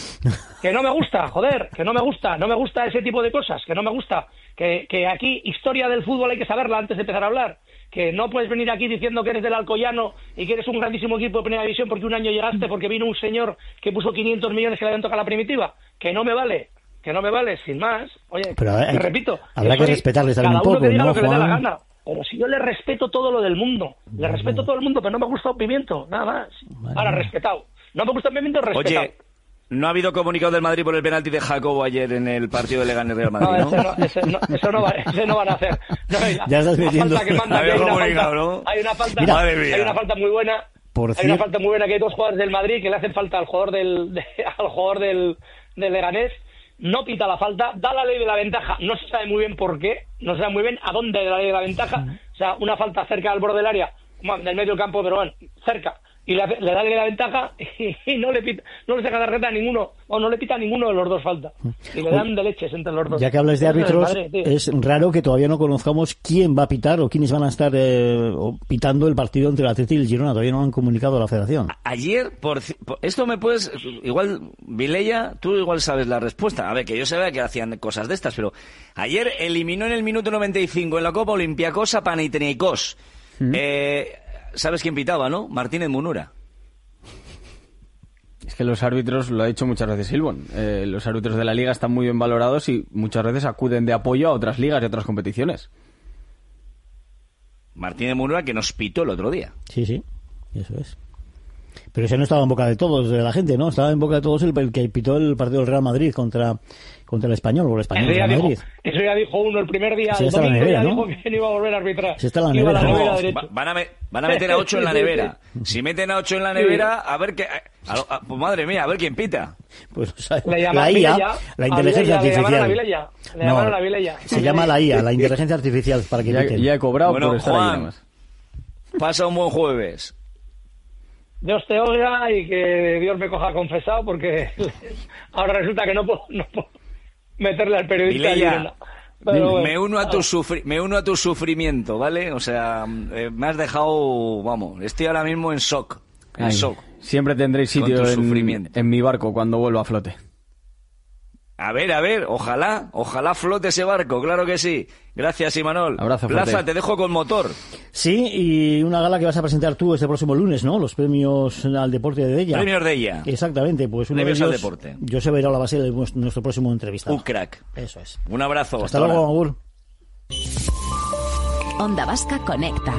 Que no me gusta, joder, que no me gusta, no me gusta ese tipo de cosas, que no me gusta, que, que aquí historia del fútbol hay que saberla antes de empezar a hablar, que no puedes venir aquí diciendo que eres del Alcoyano y que eres un grandísimo equipo de primera división porque un año llegaste porque vino un señor que puso quinientos millones que le habían tocado a la primitiva, que no me vale, que no me vale, sin más. Oye, pero hay, te repito, habrá que, que respetarles también un poco, que diga ¿no, lo que Juan? le dé la gana. Pero si yo le respeto todo lo del mundo, le respeto todo el mundo, pero no me gusta un pimiento, nada más. Vale. Ahora, respetado. No me gusta un pimiento, respetado. Oye, ¿no ha habido comunicado del Madrid por el penalti de Jacobo ayer en el partido de Leganés Real Madrid, no? No, ese no, ese no, eso no, va, ese no van a hacer. No, la, ya estás metiendo. Que manda, hay, una falta, ¿no? hay una falta, Mira, hay una falta muy buena. Por hay cierto, una falta muy buena que hay dos jugadores del Madrid que le hacen falta al jugador del, de, al jugador del, del Leganés. No pita la falta, da la ley de la ventaja, no se sabe muy bien por qué, no se sabe muy bien a dónde da la ley de la ventaja, o sea, una falta cerca del borde del área, del medio campo, pero bueno, cerca, y le, le da la ley de la ventaja y, y no le pita, no le saca tarjeta a ninguno, o no le pita a ninguno de los dos falta, y le dan de leches entre los dos. Ya que hablas de árbitros, es, Madrid, es raro que todavía no conozcamos quién va a pitar o quiénes van a estar eh, pitando el partido entre el Atleti y el Girona, todavía no han comunicado a la Federación. Ayer, por, por esto me puedes, igual, Vileya, tú igual sabes la respuesta, a ver, que yo sabía que hacían cosas de estas, pero ayer eliminó en el minuto noventa y cinco en la Copa Olympiacos a Panathinaikos. ¿Mm? Eh... ¿Sabes quién pitaba, no? Martínez Munura. Es que los árbitros, lo ha dicho muchas veces Silvon, eh, los árbitros de la liga están muy bien valorados y muchas veces acuden de apoyo a otras ligas y otras competiciones. Martínez Munura que nos pitó el otro día. Sí, sí, eso es. Pero ese no estaba en boca de todos, de la gente, ¿no? Estaba en boca de todos el, el que pitó el partido del Real Madrid contra contra el Español, o el Español Eso ya, Real dijo, Madrid. eso ya dijo uno el primer día, Sí, el está la domingo nevera, ya ¿no? dijo que no iba a volver a arbitrar. Sí, está la Iba a nevera. nevera No, derecho. va- van, a me- van a meter a ocho en la Sí, sí, nevera. sí. Si meten a ocho en la nevera, a ver qué... a- a- pues madre mía, a ver quién pita. Pues o sea, Le la llamaron I A, Vilella, la a inteligencia Vilella, le llamaron a artificial. Vilella, le No, llamaron a Vilella. se llama la I A, la inteligencia artificial, para que Ya, piten. ya he cobrado Bueno, por estar ahí Juan, nada más. pasa un buen jueves. Dios te oiga y que Dios me coja confesado, porque ahora resulta que no puedo, no puedo meterle al periodista. Vilella, de Girona. Pero bueno. me uno a tu sufri- me uno a tu sufrimiento, ¿vale? O sea, eh, me has dejado, vamos, estoy ahora mismo en shock, en Ay, shock. siempre tendréis Con sitio tu en, sufrimiento. en mi barco cuando vuelva a flote. A ver, a ver, ojalá, ojalá flote ese barco, claro que sí. Gracias, Imanol. Abrazo fuerte. Plaza, te dejo con motor. Sí, y una gala que vas a presentar tú este próximo lunes, ¿no? Los premios al deporte de ella. Premios de ella. Exactamente, pues uno Premios de al ellos, deporte. Joseba Iraola va a ser el- nuestro próximo entrevistado. Un crack. Eso es. Un abrazo. Hasta luego, ahora. Agur. Onda Vasca Conecta.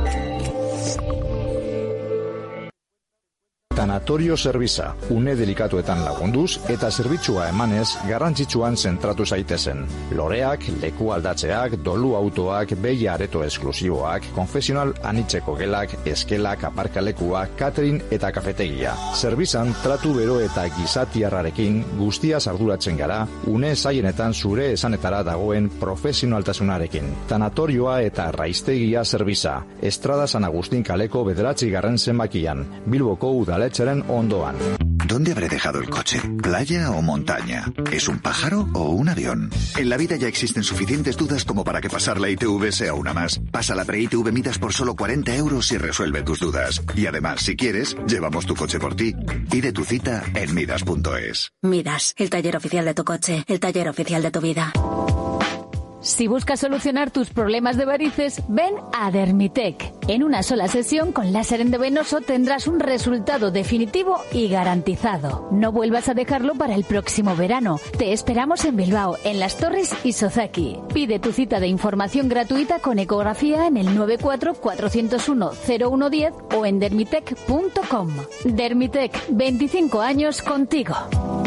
Tanatorio Servisa, une delikatuetan lagunduz eta zerbitzua emanez garrantzitsuan zentratu zaitezen. Loreak, leku aldatzeak, dolu autoak, behi areto esklusiboak, konfesional anitzeko gelak, eskelak, aparkalekuak, catering eta kafetegia. Zerbizan tratu bero eta gizatiarrarekin guztia arduratzen gara, une zaienetan zure esanetara dagoen profesionaltasunarekin. Tanatorioa eta raiztegia Zerbisa, Estrada San Agustín kaleko bederatzi garren zenbakian, Bilboko udaletxeren ondoan. ¿Dónde habré dejado el coche? ¿Playa o montaña? ¿Es un pájaro o un avión? En la vida ya existen suficientes dudas como para que pasar la I T V sea una más. Pasa la pre-I T V Midas por solo cuarenta euros y resuelve tus dudas. Y además, si quieres, llevamos tu coche por ti. Pide tu cita en midas punto es. Midas, el taller oficial de tu coche, el taller oficial de tu vida. Si buscas solucionar tus problemas de varices, ven a Dermitec. En una sola sesión con láser endovenoso tendrás un resultado definitivo y garantizado. No vuelvas a dejarlo para el próximo verano. Te esperamos en Bilbao, en Las Torres y Sozaki. Pide tu cita de información gratuita con ecografía en el nueve cuatro cuatro cero uno cero uno uno cero o en dermitec punto com. Dermitec, veinticinco años contigo.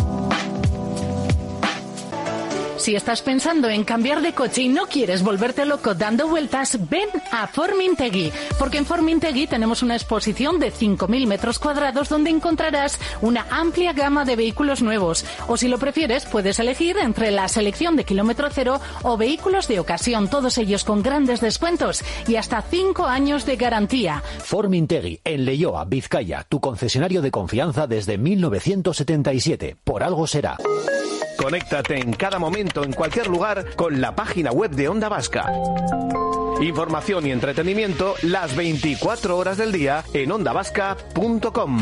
Si estás pensando en cambiar de coche y no quieres volverte loco dando vueltas, ven a Formintegui, porque en Formintegui tenemos una exposición de cinco mil metros cuadrados donde encontrarás una amplia gama de vehículos nuevos. O si lo prefieres, puedes elegir entre la selección de kilómetro cero o vehículos de ocasión, todos ellos con grandes descuentos y hasta cinco años de garantía. Formintegui, en Leioa, Vizcaya, tu concesionario de confianza desde mil novecientos setenta y siete. Por algo será. Conéctate en cada momento, en cualquier lugar, con la página web de Onda Vasca. Información y entretenimiento las veinticuatro horas del día en onda vasca punto com.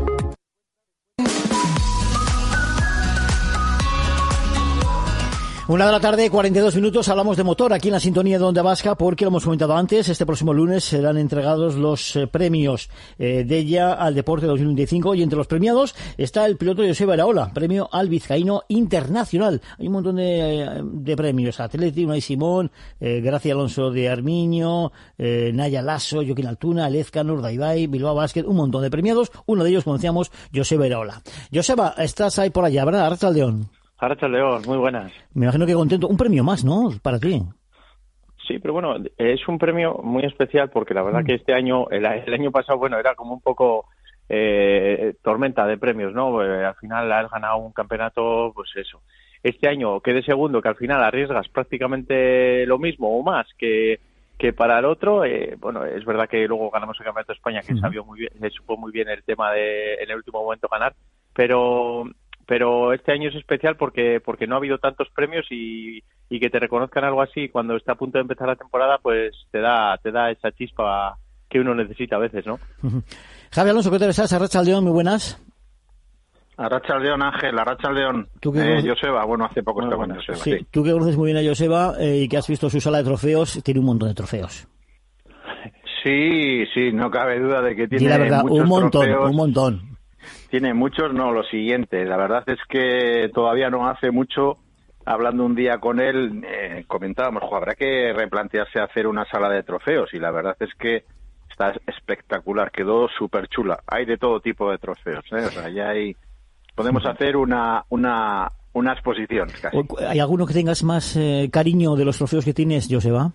Una de la tarde, cuarenta y dos minutos, hablamos de motor aquí en la sintonía de Onda Vasca, porque lo hemos comentado antes, este próximo lunes serán entregados los eh, premios eh, de ella al deporte dos mil veinticinco, y entre los premiados está el piloto Joseba Iraola, premio al vizcaíno internacional. Hay un montón de, eh, de premios, Atleti, Unai Simón, eh, Gracia Alonso de Armiño, eh, Naya Lasso, Joaquín Altuna, Lezcano, Urdaibai, Bilbao Basket, un montón de premiados, uno de ellos, como decíamos, Joseba Iraola. Joseba, estás ahí por allá, ¿verdad? Arratsaldeon. Arratsaldeon, muy buenas. Me imagino que contento. Un premio más, ¿no? Para ti. Sí, pero bueno, es un premio muy especial porque la verdad mm. que este año, el, el año pasado, bueno, era como un poco eh, tormenta de premios, ¿no? Eh, al final has ganado un campeonato, pues eso. Este año quedé segundo, que al final arriesgas prácticamente lo mismo o más que, que para el otro. Eh, bueno, es verdad que luego ganamos el Campeonato de España, que mm. sabió muy bien, se supo muy bien el tema de en el último momento ganar, pero... pero este año es especial porque porque no ha habido tantos premios y, y que te reconozcan algo así cuando está a punto de empezar la temporada, pues te da te da esa chispa que uno necesita a veces, ¿no? Uh-huh. Javi Alonso, ¿qué tal estás? Arratsaldeon, muy buenas. Arratsaldeon, Ángel, Arratsaldeon. ¿Tú qué eh, conoces? Joseba, bueno, hace poco estaba con Joseba. Sí, sí, tú que conoces muy bien a Joseba eh, y que has visto su sala de trofeos, tiene un montón de trofeos. Sí, sí, no cabe duda de que tiene y la verdad, muchos un montón, trofeos. un montón. Tiene muchos, no, lo siguiente. La verdad es que todavía no hace mucho, hablando un día con él, eh, comentábamos, jo, habrá que replantearse hacer una sala de trofeos. Y la verdad es que está espectacular, quedó súper chula. Hay de todo tipo de trofeos, ¿eh? O sea, ya hay... Podemos hacer una, una, una exposición, casi. ¿Hay alguno que tengas más eh, cariño de los trofeos que tienes, Joseba?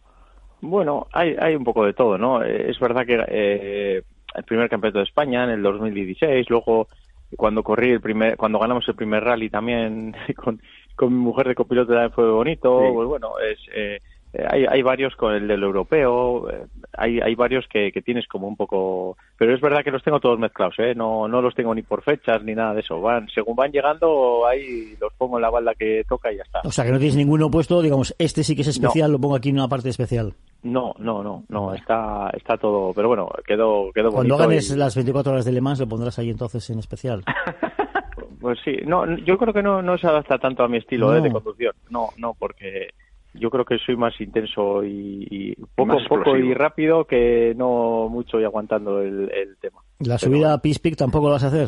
Bueno, hay, hay un poco de todo, ¿no? Es verdad que eh, el primer campeonato de España en el dos mil dieciséis, luego cuando corrí el primer, cuando ganamos el primer rally también con, con mi mujer de copiloto también fue bonito. Sí. Pues bueno, es... Eh, Hay, hay varios con el del europeo, hay, hay varios que, que tienes como un poco... Pero es verdad que los tengo todos mezclados, ¿eh? No, no los tengo ni por fechas ni nada de eso. Van, según van llegando, ahí los pongo en la balda que toca y ya está. O sea, que no tienes ninguno puesto, digamos, este sí que es especial, no. Lo pongo aquí en una parte especial. No, no, no, no, está está todo... Pero bueno, quedó, quedó bonito. Cuando ganes y... las veinticuatro horas de Le Mans, lo pondrás ahí entonces en especial. Pues sí, no, yo creo que no, no se adapta tanto a mi estilo no. eh, de conducción. No, no, porque... Yo creo que soy más intenso y, y poco poco y rápido que no mucho y aguantando el, el tema. ¿La subida Pero, a Pispik tampoco lo vas a hacer?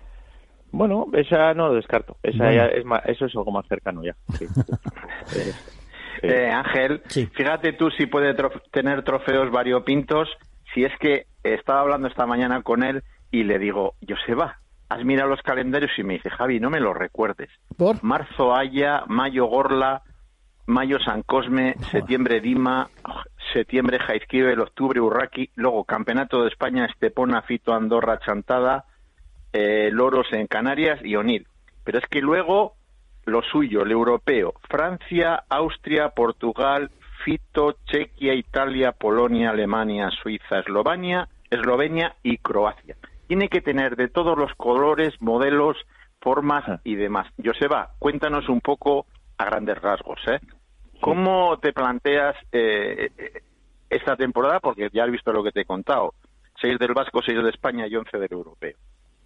Bueno, esa no lo descarto. Esa bueno. ya es más, eso es algo más cercano ya. Sí. eh, eh, Ángel, sí. Fíjate tú si puede trof- tener trofeos variopintos. Si es que estaba hablando esta mañana con él y le digo, Joseba, has mirado los calendarios y me dice, Javi, no me lo recuerdes. ¿Por? Marzo Haya, mayo Gorla, mayo San Cosme, septiembre Dima, septiembre Jaizkibel, octubre Urraki, luego Campeonato de España, Estepona, Fito, Andorra, Chantada, eh, Loros en Canarias y Onil. Pero es que luego lo suyo, el europeo, Francia, Austria, Portugal, Fito, Chequia, Italia, Polonia, Alemania, Suiza, Eslovenia, Eslovenia y Croacia. Tiene que tener de todos los colores, modelos, formas y demás. Joseba, cuéntanos un poco a grandes rasgos, ¿eh? ¿Cómo te planteas eh, esta temporada? Porque ya has visto lo que te he contado. Seis del Vasco, seis de España y once del Europeo.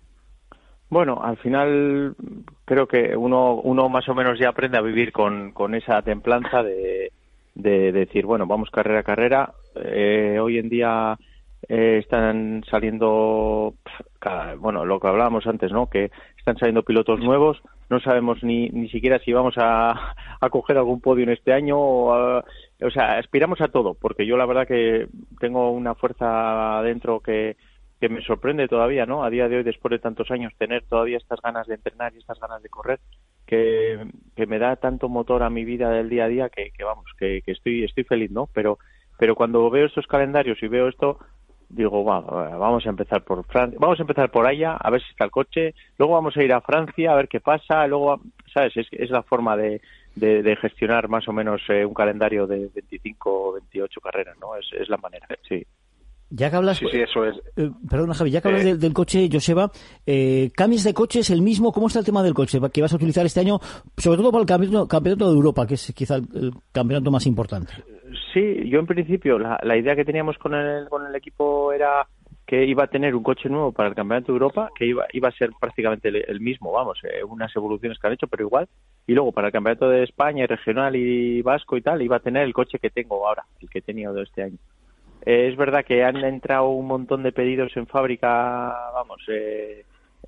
Bueno, al final creo que uno uno más o menos ya aprende a vivir con, con esa templanza de, de, de decir, bueno, vamos carrera a carrera. Eh, hoy en día eh, están saliendo, cada, bueno, lo que hablábamos antes, ¿no? Que están saliendo pilotos nuevos. No sabemos ni ni siquiera si vamos a, a coger algún podio en este año. O, a, o sea, aspiramos a todo, porque yo la verdad que tengo una fuerza adentro que, que me sorprende todavía, ¿no? A día de hoy, después de tantos años, tener todavía estas ganas de entrenar y estas ganas de correr, que, que me da tanto motor a mi vida del día a día que, que vamos, que, que estoy estoy feliz, ¿no? Pero pero cuando veo estos calendarios y veo esto, digo, wow, vamos a empezar por Francia, vamos a empezar por allá, a ver si está el coche, luego vamos a ir a Francia a ver qué pasa, luego, ¿sabes? Es, es la forma de, de, de gestionar más o menos eh, un calendario de veinticinco o veintiocho carreras, ¿no? Es, es la manera, sí. Ya que hablas, sí, sí, eso es. Eh, perdona, Javi, ya que hablas eh, del, del coche, Joseba, eh, ¿cambias de coche? ¿Es el mismo? ¿Cómo está el tema del coche que vas a utilizar este año? Sobre todo para el campeonato, campeonato de Europa, que es quizá el, el campeonato más importante. Sí, yo en principio la, la idea que teníamos con el, con el equipo era que iba a tener un coche nuevo para el campeonato de Europa, que iba, iba a ser prácticamente el, el mismo, vamos, eh, unas evoluciones que han hecho, pero igual. Y luego para el campeonato de España, regional y vasco y tal, iba a tener el coche que tengo ahora, el que he tenido de este año. Eh, es verdad que han entrado un montón de pedidos en fábrica, vamos, eh,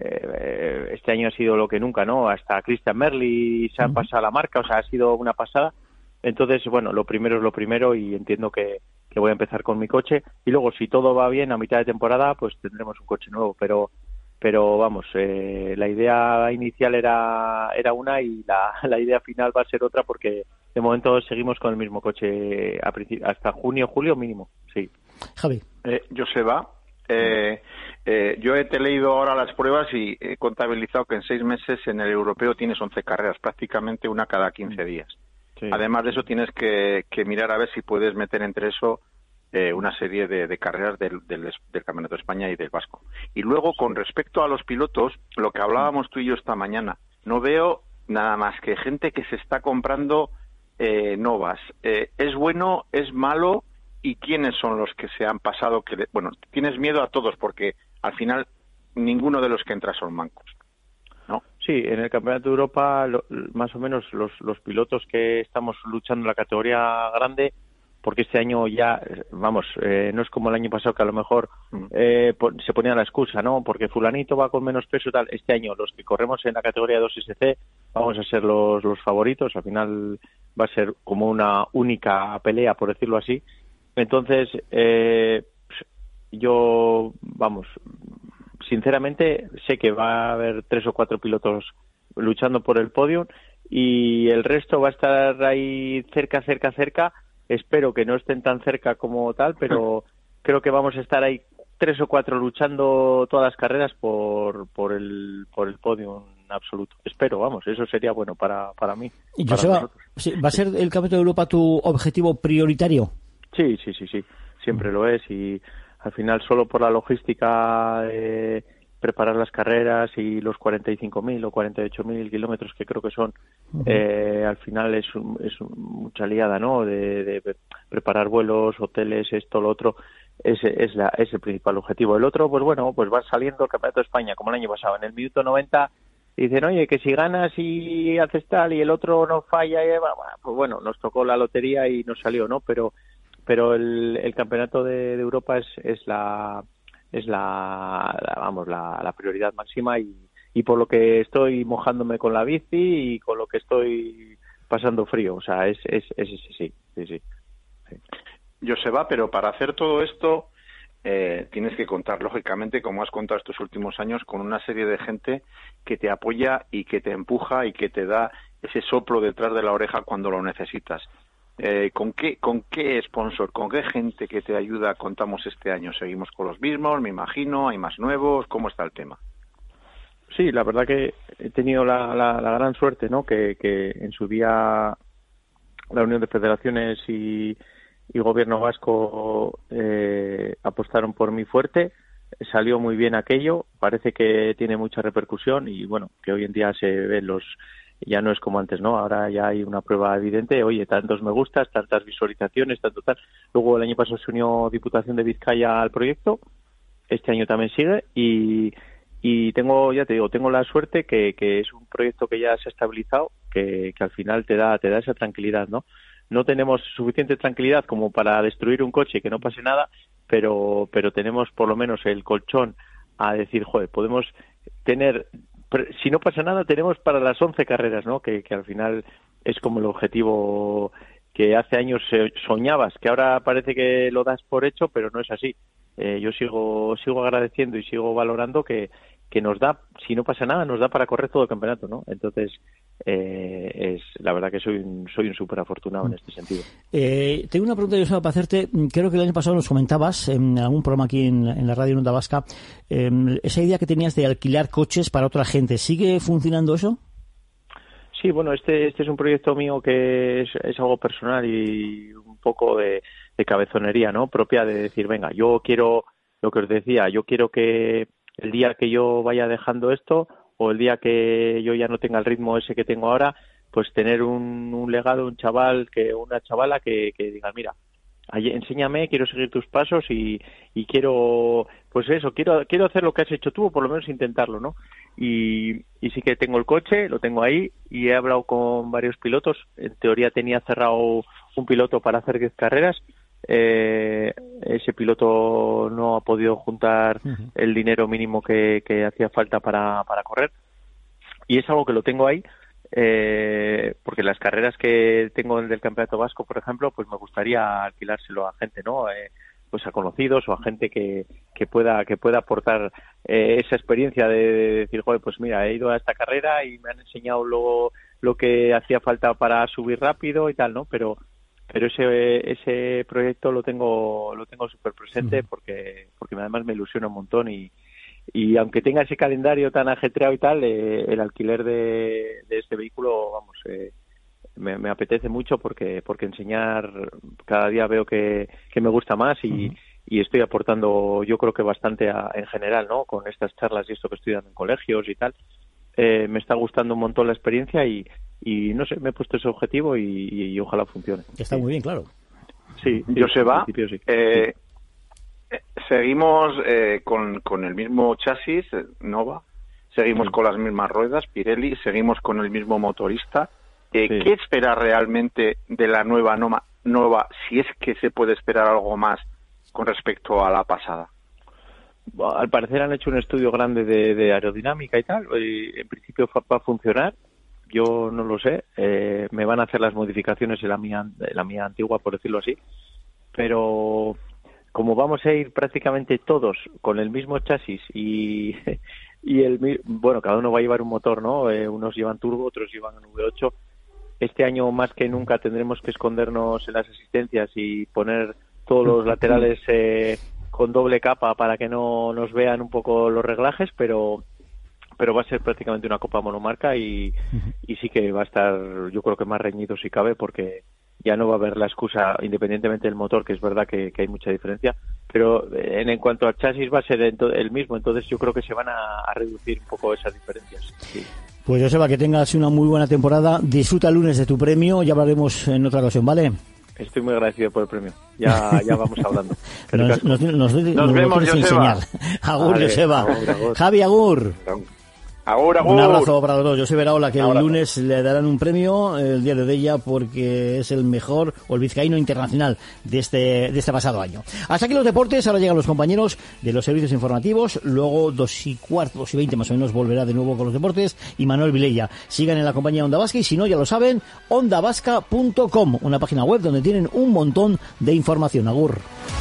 eh, este año ha sido lo que nunca, ¿no? Hasta Christian Merli se han pasado a la marca, o sea, ha sido una pasada. Entonces, bueno, lo primero es lo primero y entiendo que, que voy a empezar con mi coche. Y luego, si todo va bien a mitad de temporada, pues tendremos un coche nuevo. Pero, pero vamos, eh, la idea inicial era era una y la, la idea final va a ser otra porque de momento seguimos con el mismo coche a hasta junio, julio mínimo, sí. Javi. Eh, Joseba, eh, eh, yo he te leído ahora las pruebas y he contabilizado que en seis meses en el europeo tienes once carreras, prácticamente una cada quince días. Sí. Además de eso tienes que, que mirar a ver si puedes meter entre eso eh, una serie de, de carreras del, del, del Campeonato de España y del Vasco. Y luego, con respecto a los pilotos, lo que hablábamos tú y yo esta mañana, no veo nada más que gente que se está comprando eh, novas. Eh, ¿Es bueno, es malo? ¿Y quiénes son los que se han pasado? Que le... Bueno, tienes miedo a todos porque al final ninguno de los que entra son mancos. ¿No? Sí, en el Campeonato de Europa, lo, más o menos los, los pilotos que estamos luchando en la categoría grande, porque este año ya, vamos, eh, no es como el año pasado que a lo mejor eh, se ponía la excusa, ¿no? Porque fulanito va con menos peso y tal. Este año los que corremos en la categoría dos ese ce vamos a ser los, los favoritos. Al final va a ser como una única pelea, por decirlo así. Entonces, eh, yo, vamos, sinceramente sé que va a haber tres o cuatro pilotos luchando por el podio y el resto va a estar ahí cerca, cerca, cerca. Espero que no estén tan cerca como tal, pero creo que vamos a estar ahí tres o cuatro luchando todas las carreras por, por el, por el podio en absoluto. Espero, vamos, eso sería bueno para, para mí. ¿Y para Joseba, nosotros. sí, va a ser el Campeonato de Europa tu objetivo prioritario? Sí, sí, sí, sí, siempre lo es y al final solo por la logística de preparar las carreras y los cuarenta y cinco mil o cuarenta y ocho mil kilómetros que creo que son, uh-huh. eh, al final es, un, es mucha liada, ¿no? De, de preparar vuelos, hoteles, esto, lo otro, ese es, la, es el principal objetivo. El otro, pues bueno, pues va saliendo el Campeonato de España como el año pasado, en el minuto noventa dicen, oye, que si ganas y haces tal y el otro no falla, y, pues bueno, nos tocó la lotería y nos salió, ¿no? Pero pero el, el campeonato de, de Europa es, es la es la, la vamos la, la prioridad máxima y, y por lo que estoy mojándome con la bici y con lo que estoy pasando frío, o sea, es es es, es sí, sí, sí, sí. Joseba, pero para hacer todo esto eh, tienes que contar, lógicamente, como has contado estos últimos años, con una serie de gente que te apoya y que te empuja y que te da ese soplo detrás de la oreja cuando lo necesitas. Eh, ¿con qué con qué sponsor, con qué gente que te ayuda contamos este año? ¿Seguimos con los mismos, me imagino? ¿Hay más nuevos? ¿Cómo está el tema? Sí, la verdad que he tenido la, la, la gran suerte, ¿no? Que, que en su día la Unión de Federaciones y, y Gobierno Vasco eh, apostaron por mí fuerte. Salió muy bien aquello. Parece que tiene mucha repercusión y, bueno, que hoy en día se ven los... Ya no es como antes, ¿no? Ahora ya hay una prueba evidente. Oye, tantos me gustas, tantas visualizaciones, tanto tal. Luego el año pasado se unió Diputación de Vizcaya al proyecto. Este año también sigue y, y tengo, ya te digo, tengo la suerte que, que es un proyecto que ya se ha estabilizado, que, que al final te da, te da esa tranquilidad, ¿no? No tenemos suficiente tranquilidad como para destruir un coche y que no pase nada, pero, pero tenemos por lo menos el colchón a decir, joder, podemos tener... Si no pasa nada, tenemos para las once carreras, ¿no? Que, que al final es como el objetivo que hace años soñabas, que ahora parece que lo das por hecho, pero no es así. Eh, yo sigo sigo agradeciendo y sigo valorando que, que nos da, si no pasa nada, nos da para correr todo el campeonato, ¿no? Entonces, eh, es la verdad que soy un, soy un súper afortunado en este sentido. Eh, tengo una pregunta, Joseba, para hacerte. Creo que el año pasado nos comentabas en algún programa aquí en, en la radio en Onda Vasca eh, esa idea que tenías de alquilar coches para otra gente. ¿Sigue funcionando eso? Sí, bueno, este este es un proyecto mío que es, es algo personal y un poco de, de cabezonería, ¿no? Propia de decir, venga, yo quiero, lo que os decía, yo quiero que el día que yo vaya dejando esto o el día que yo ya no tenga el ritmo ese que tengo ahora, pues tener un, un legado, un chaval, que una chavala que, que diga, mira, enséñame, quiero seguir tus pasos y, y quiero, pues eso, quiero quiero hacer lo que has hecho tú o por lo menos intentarlo, ¿no? Y, y sí que tengo el coche, lo tengo ahí y he hablado con varios pilotos. En teoría tenía cerrado un piloto para hacer diez carreras. Eh, ese piloto no ha podido juntar uh-huh. el dinero mínimo que, que hacía falta para, para correr y es algo que lo tengo ahí eh, porque las carreras que tengo del Campeonato Vasco, por ejemplo, pues me gustaría alquilárselo a gente, ¿no? Eh, pues a conocidos o a gente que, que pueda que pueda aportar eh, esa experiencia de, de decir, joder, pues mira, he ido a esta carrera y me han enseñado luego lo que hacía falta para subir rápido y tal, ¿no? Pero pero ese ese proyecto lo tengo lo tengo súper presente porque porque además me ilusiona un montón y y aunque tenga ese calendario tan ajetreado y tal, eh, el alquiler de, de este vehículo, vamos, eh, me, me apetece mucho porque porque enseñar cada día veo que, que me gusta más y, uh-huh. y estoy aportando yo creo que bastante a, en general, ¿no? Con estas charlas y esto que estoy dando en colegios y tal, eh, me está gustando un montón la experiencia y y no sé, me he puesto ese objetivo y, y, y ojalá funcione. Está sí. muy bien, claro. Sí, Joseba, sí. eh, seguimos eh, con, con el mismo chasis, Nova, seguimos sí. con las mismas ruedas, Pirelli, seguimos con el mismo motorista. Eh, sí. ¿Qué espera realmente de la nueva Nova, Nova, si es que se puede esperar algo más con respecto a la pasada? Al parecer han hecho un estudio grande de, de aerodinámica y tal, y en principio va a funcionar. Yo no lo sé, eh, me van a hacer las modificaciones en la mía, en la mía antigua, por decirlo así, pero como vamos a ir prácticamente todos con el mismo chasis y, y el bueno, cada uno va a llevar un motor, ¿no? Eh, unos llevan turbo, otros llevan V ocho. Este año más que nunca tendremos que escondernos en las asistencias y poner todos los laterales eh, con doble capa para que no nos vean un poco los reglajes, pero pero va a ser prácticamente una copa monomarca y, y sí que va a estar, yo creo que más reñido si cabe, porque ya no va a haber la excusa, independientemente del motor, que es verdad que, que hay mucha diferencia, pero en, en cuanto al chasis va a ser el mismo, entonces yo creo que se van a, a reducir un poco esas diferencias. Sí. Pues Joseba, que tengas una muy buena temporada, disfruta el lunes de tu premio, ya hablaremos en otra ocasión, ¿vale? Estoy muy agradecido por el premio, ya, ya vamos hablando. Nos, nos, nos, nos, nos nos vemos, Joseba. Agur, vale, Joseba. Agur, agur. Javi, agur. Agur, agur. Un abrazo para los dos. Joseba Iraola, que el Abrazo. lunes le darán un premio el día de ella porque es el mejor o el vizcaíno internacional de este de este pasado año. Hasta aquí los deportes, ahora llegan los compañeros de los servicios informativos, luego dos y cuarto, dos y veinte más o menos volverá de nuevo con los deportes y Manuel Vilella. Sigan en la compañía Onda Vasca y si no, ya lo saben, onda vasca punto com, una página web donde tienen un montón de información. Agur.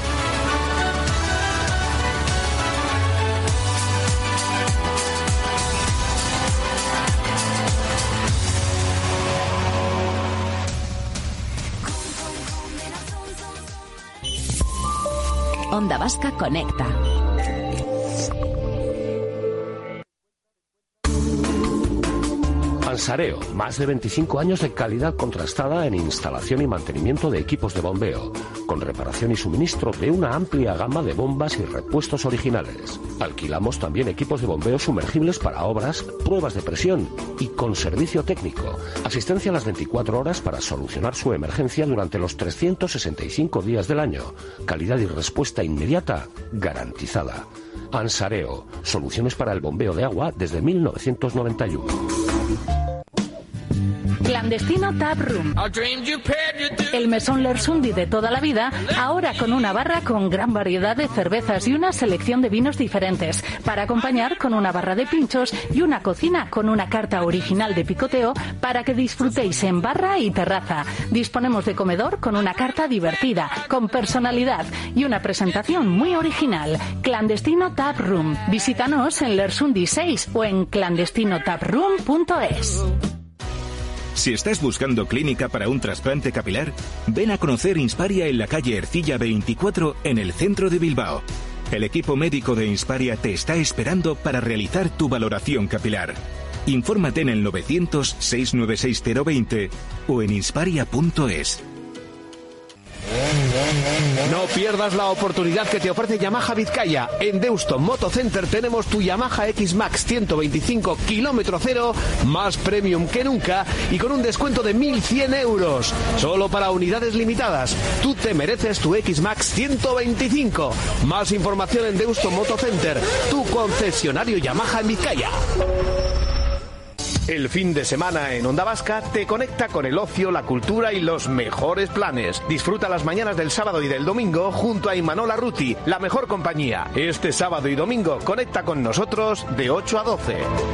Onda Vasca conecta. Ansareo, más de veinticinco años de calidad contrastada en instalación y mantenimiento de equipos de bombeo, con reparación y suministro de una amplia gama de bombas y repuestos originales. Alquilamos también equipos de bombeo sumergibles para obras, pruebas de presión y con servicio técnico. Asistencia a las veinticuatro horas para solucionar su emergencia durante los trescientos sesenta y cinco días del año. Calidad y respuesta inmediata garantizada. Ansareo, soluciones para el bombeo de agua desde mil novecientos noventa y uno. Clandestino Tap Room. El mesón Lersundi de toda la vida, ahora con una barra con gran variedad de cervezas y una selección de vinos diferentes, para acompañar con una barra de pinchos y una cocina con una carta original de picoteo para que disfrutéis en barra y terraza. Disponemos de comedor con una carta divertida, con personalidad y una presentación muy original. Clandestino Tap Room. Visítanos en Lersundi seis o en clandestino tap room punto es. Si estás buscando clínica para un trasplante capilar, ven a conocer Insparia en la calle Ercilla veinticuatro en el centro de Bilbao. El equipo médico de Insparia te está esperando para realizar tu valoración capilar. Infórmate en el novecientos, seiscientos noventa y seis cero veinte o en insparia punto es. No pierdas la oportunidad que te ofrece Yamaha Vizcaya. En Deusto Moto Center tenemos tu Yamaha X-Max ciento veinticinco kilómetro cero, más premium que nunca y con un descuento de mil cien euros. Solo para unidades limitadas. Tú te mereces tu X-Max ciento veinticinco. Más información en Deusto Moto Center, tu concesionario Yamaha en Vizcaya. El fin de semana en Onda Vasca te conecta con el ocio, la cultura y los mejores planes. Disfruta las mañanas del sábado y del domingo junto a Imanol Arruti, la mejor compañía. Este sábado y domingo conecta con nosotros de ocho a doce.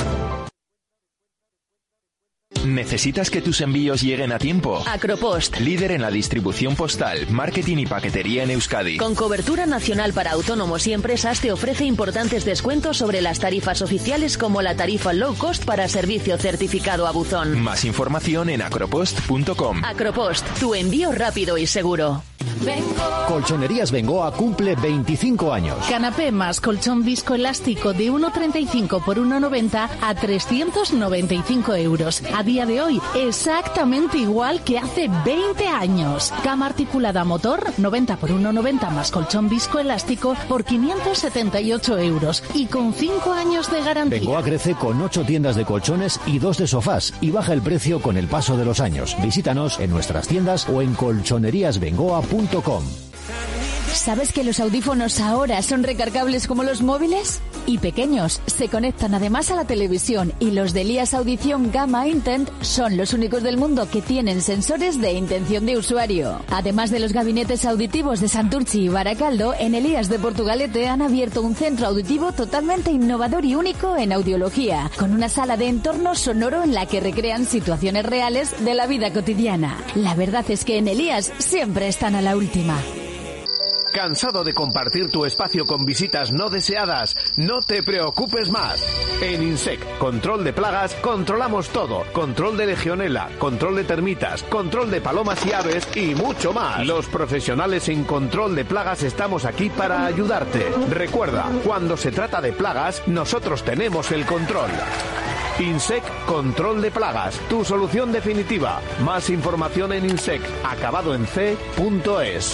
¿Necesitas que tus envíos lleguen a tiempo? Acropost. Líder en la distribución postal, marketing y paquetería en Euskadi. Con cobertura nacional para autónomos y empresas te ofrece importantes descuentos sobre las tarifas oficiales como la tarifa low cost para servicio certificado a buzón. Más información en acropost punto com. Acropost, tu envío rápido y seguro. Colchonerías Bengoa cumple veinticinco años. Canapé más colchón viscoelástico de uno treinta y cinco por uno noventa a trescientos noventa y cinco euros. A día de hoy, exactamente igual que hace veinte años. Cama articulada motor, noventa por uno noventa más colchón viscoelástico por quinientos setenta y ocho euros. Y con cinco años de garantía. Bengoa crece con ocho tiendas de colchones y dos de sofás y baja el precio con el paso de los años. Visítanos en nuestras tiendas o en colchonerías bengoa punto com. ¿Sabes que los audífonos ahora son recargables como los móviles? Y pequeños, se conectan además a la televisión y los de Elías Audición Gamma Intent son los únicos del mundo que tienen sensores de intención de usuario. Además de los gabinetes auditivos de Santurchi y Baracaldo, en Elías de Portugalete han abierto un centro auditivo totalmente innovador y único en audiología, con una sala de entorno sonoro en la que recrean situaciones reales de la vida cotidiana. La verdad es que en Elías siempre están a la última. ¿Cansado de compartir tu espacio con visitas no deseadas? No te preocupes más. En Insec, control de plagas, controlamos todo. Control de legionela, control de termitas, control de palomas y aves y mucho más. Los profesionales en control de plagas estamos aquí para ayudarte. Recuerda, cuando se trata de plagas, nosotros tenemos el control. Insec Control de Plagas, tu solución definitiva. Más información en insec, acabado en c punto es.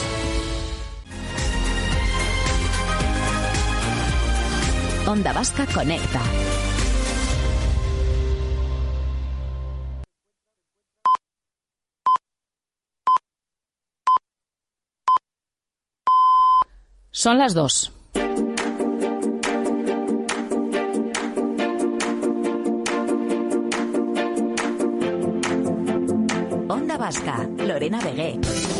Onda Vasca Conecta. Son las dos. Onda Vasca, Lorena Vegué.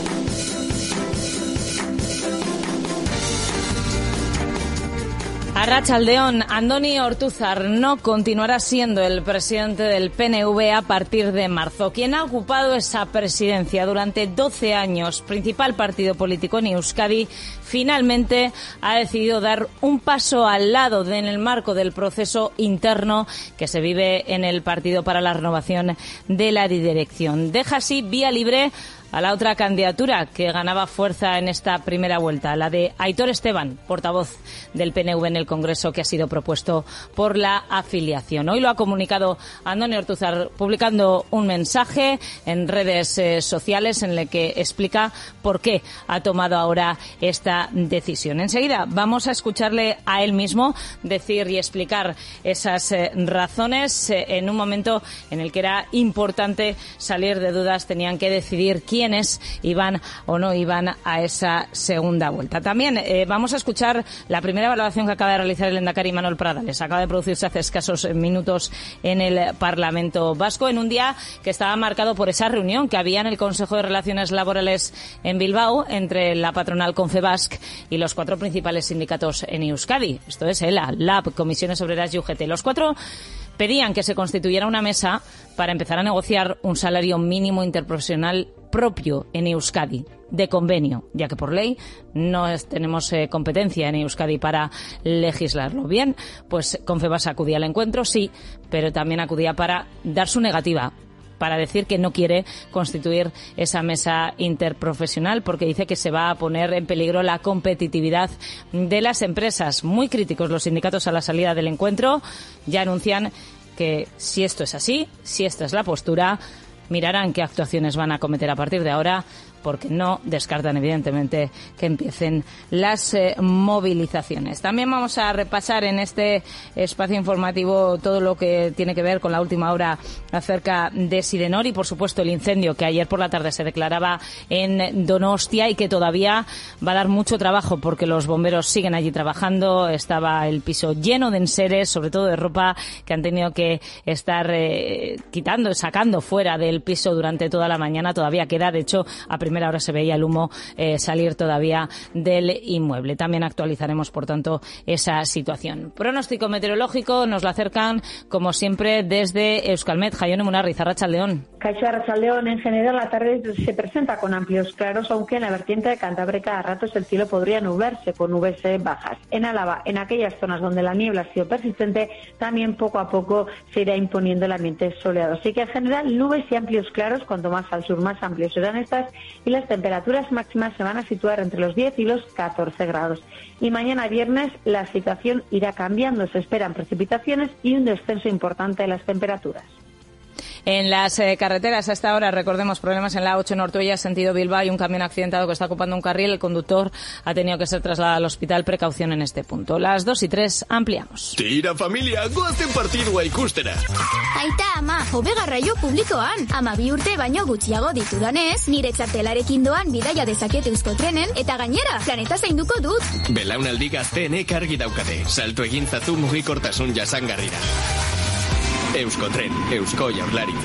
Arratsaldeon, Andoni Ortúzar no continuará siendo el presidente del P N V a partir de marzo. Quien ha ocupado esa presidencia durante doce años, principal partido político en Euskadi, finalmente ha decidido dar un paso al lado de, en el marco del proceso interno que se vive en el partido para la renovación de la dirección. Deja así vía libre a la otra candidatura que ganaba fuerza en esta primera vuelta, la de Aitor Esteban, portavoz del P N V en el Congreso, que ha sido propuesto por la afiliación. Hoy lo ha comunicado Andoni Ortúzar publicando un mensaje en redes eh, sociales en el que explica por qué ha tomado ahora esta decisión. Enseguida vamos a escucharle a él mismo decir y explicar esas eh, razones eh, en un momento en el que era importante salir de dudas, tenían que decidir quién quiénes iban o no iban a esa segunda vuelta. También eh, vamos a escuchar la primera evaluación que acaba de realizar el lehendakari Manuel Pradales. Acaba de producirse hace escasos minutos en el Parlamento Vasco, en un día que estaba marcado por esa reunión que había en el Consejo de Relaciones Laborales en Bilbao entre la patronal Confebask y los cuatro principales sindicatos en Euskadi. Esto es ELA, LAB, Comisiones Obreras y U G T. Los cuatro pedían que se constituyera una mesa para empezar a negociar un salario mínimo interprofesional propio en Euskadi, de convenio, ya que por ley no es, tenemos eh, competencia en Euskadi para legislarlo. Bien, pues Confebask acudía al encuentro, sí, pero también acudía para dar su negativa, para decir que no quiere constituir esa mesa interprofesional porque dice que se va a poner en peligro la competitividad de las empresas. Muy críticos los sindicatos a la salida del encuentro. Ya anuncian que si esto es así, si esta es la postura, mirarán qué actuaciones van a cometer a partir de ahora, porque no descartan, evidentemente, que empiecen las eh, movilizaciones. También vamos a repasar en este espacio informativo todo lo que tiene que ver con la última hora acerca de Sidenor y, por supuesto, el incendio que ayer por la tarde se declaraba en Donostia y que todavía va a dar mucho trabajo porque los bomberos siguen allí trabajando. Estaba el piso lleno de enseres, sobre todo de ropa que han tenido que estar eh, quitando, sacando fuera del piso durante toda la mañana. Todavía queda, de hecho, a primera hora se veía el humo eh, salir todavía del inmueble. También actualizaremos, por tanto, esa situación. Pronóstico meteorológico nos lo acercan, como siempre, desde Euskalmet. Jaione Munarriz, Arratsaldeon. Caixo Arratsaldeon, en general la tarde se presenta con amplios claros, aunque en la vertiente de Cantábrica a ratos el cielo podría nublarse con nubes bajas. En Álava, en aquellas zonas donde la niebla ha sido persistente, también poco a poco se irá imponiendo el ambiente soleado. Así que en general nubes y amplios claros, cuanto más al sur más amplios serán estas, y las temperaturas máximas se van a situar entre los diez y los catorce grados. Y mañana viernes la situación irá cambiando, se esperan precipitaciones y un descenso importante de las temperaturas. En las eh, carreteras a esta hora, recordemos, problemas en la ocho en Ortuella, sentido Bilbao, y un camión accidentado que está ocupando un carril. El conductor ha tenido que ser trasladado al hospital. Precaución en este punto. Las dos y tres, ampliamos. Tira, familia, goazen partidua ikustera. Aita, ama, hobe garraio publikoan. Ama bi urte baino gutxiago ditudanez, nire txartelarekin doan bidaia dezaket Euskotrenen, eta gainera, planeta zainduko dut. Belaunaldi gazteenek argi daukate. Salto egintzazu mugikortasun jasangarrira. Euskotren, Eusko Jaurlaritza.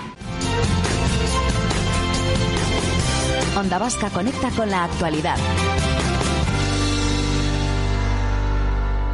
Onda Vasca conecta con la actualidad.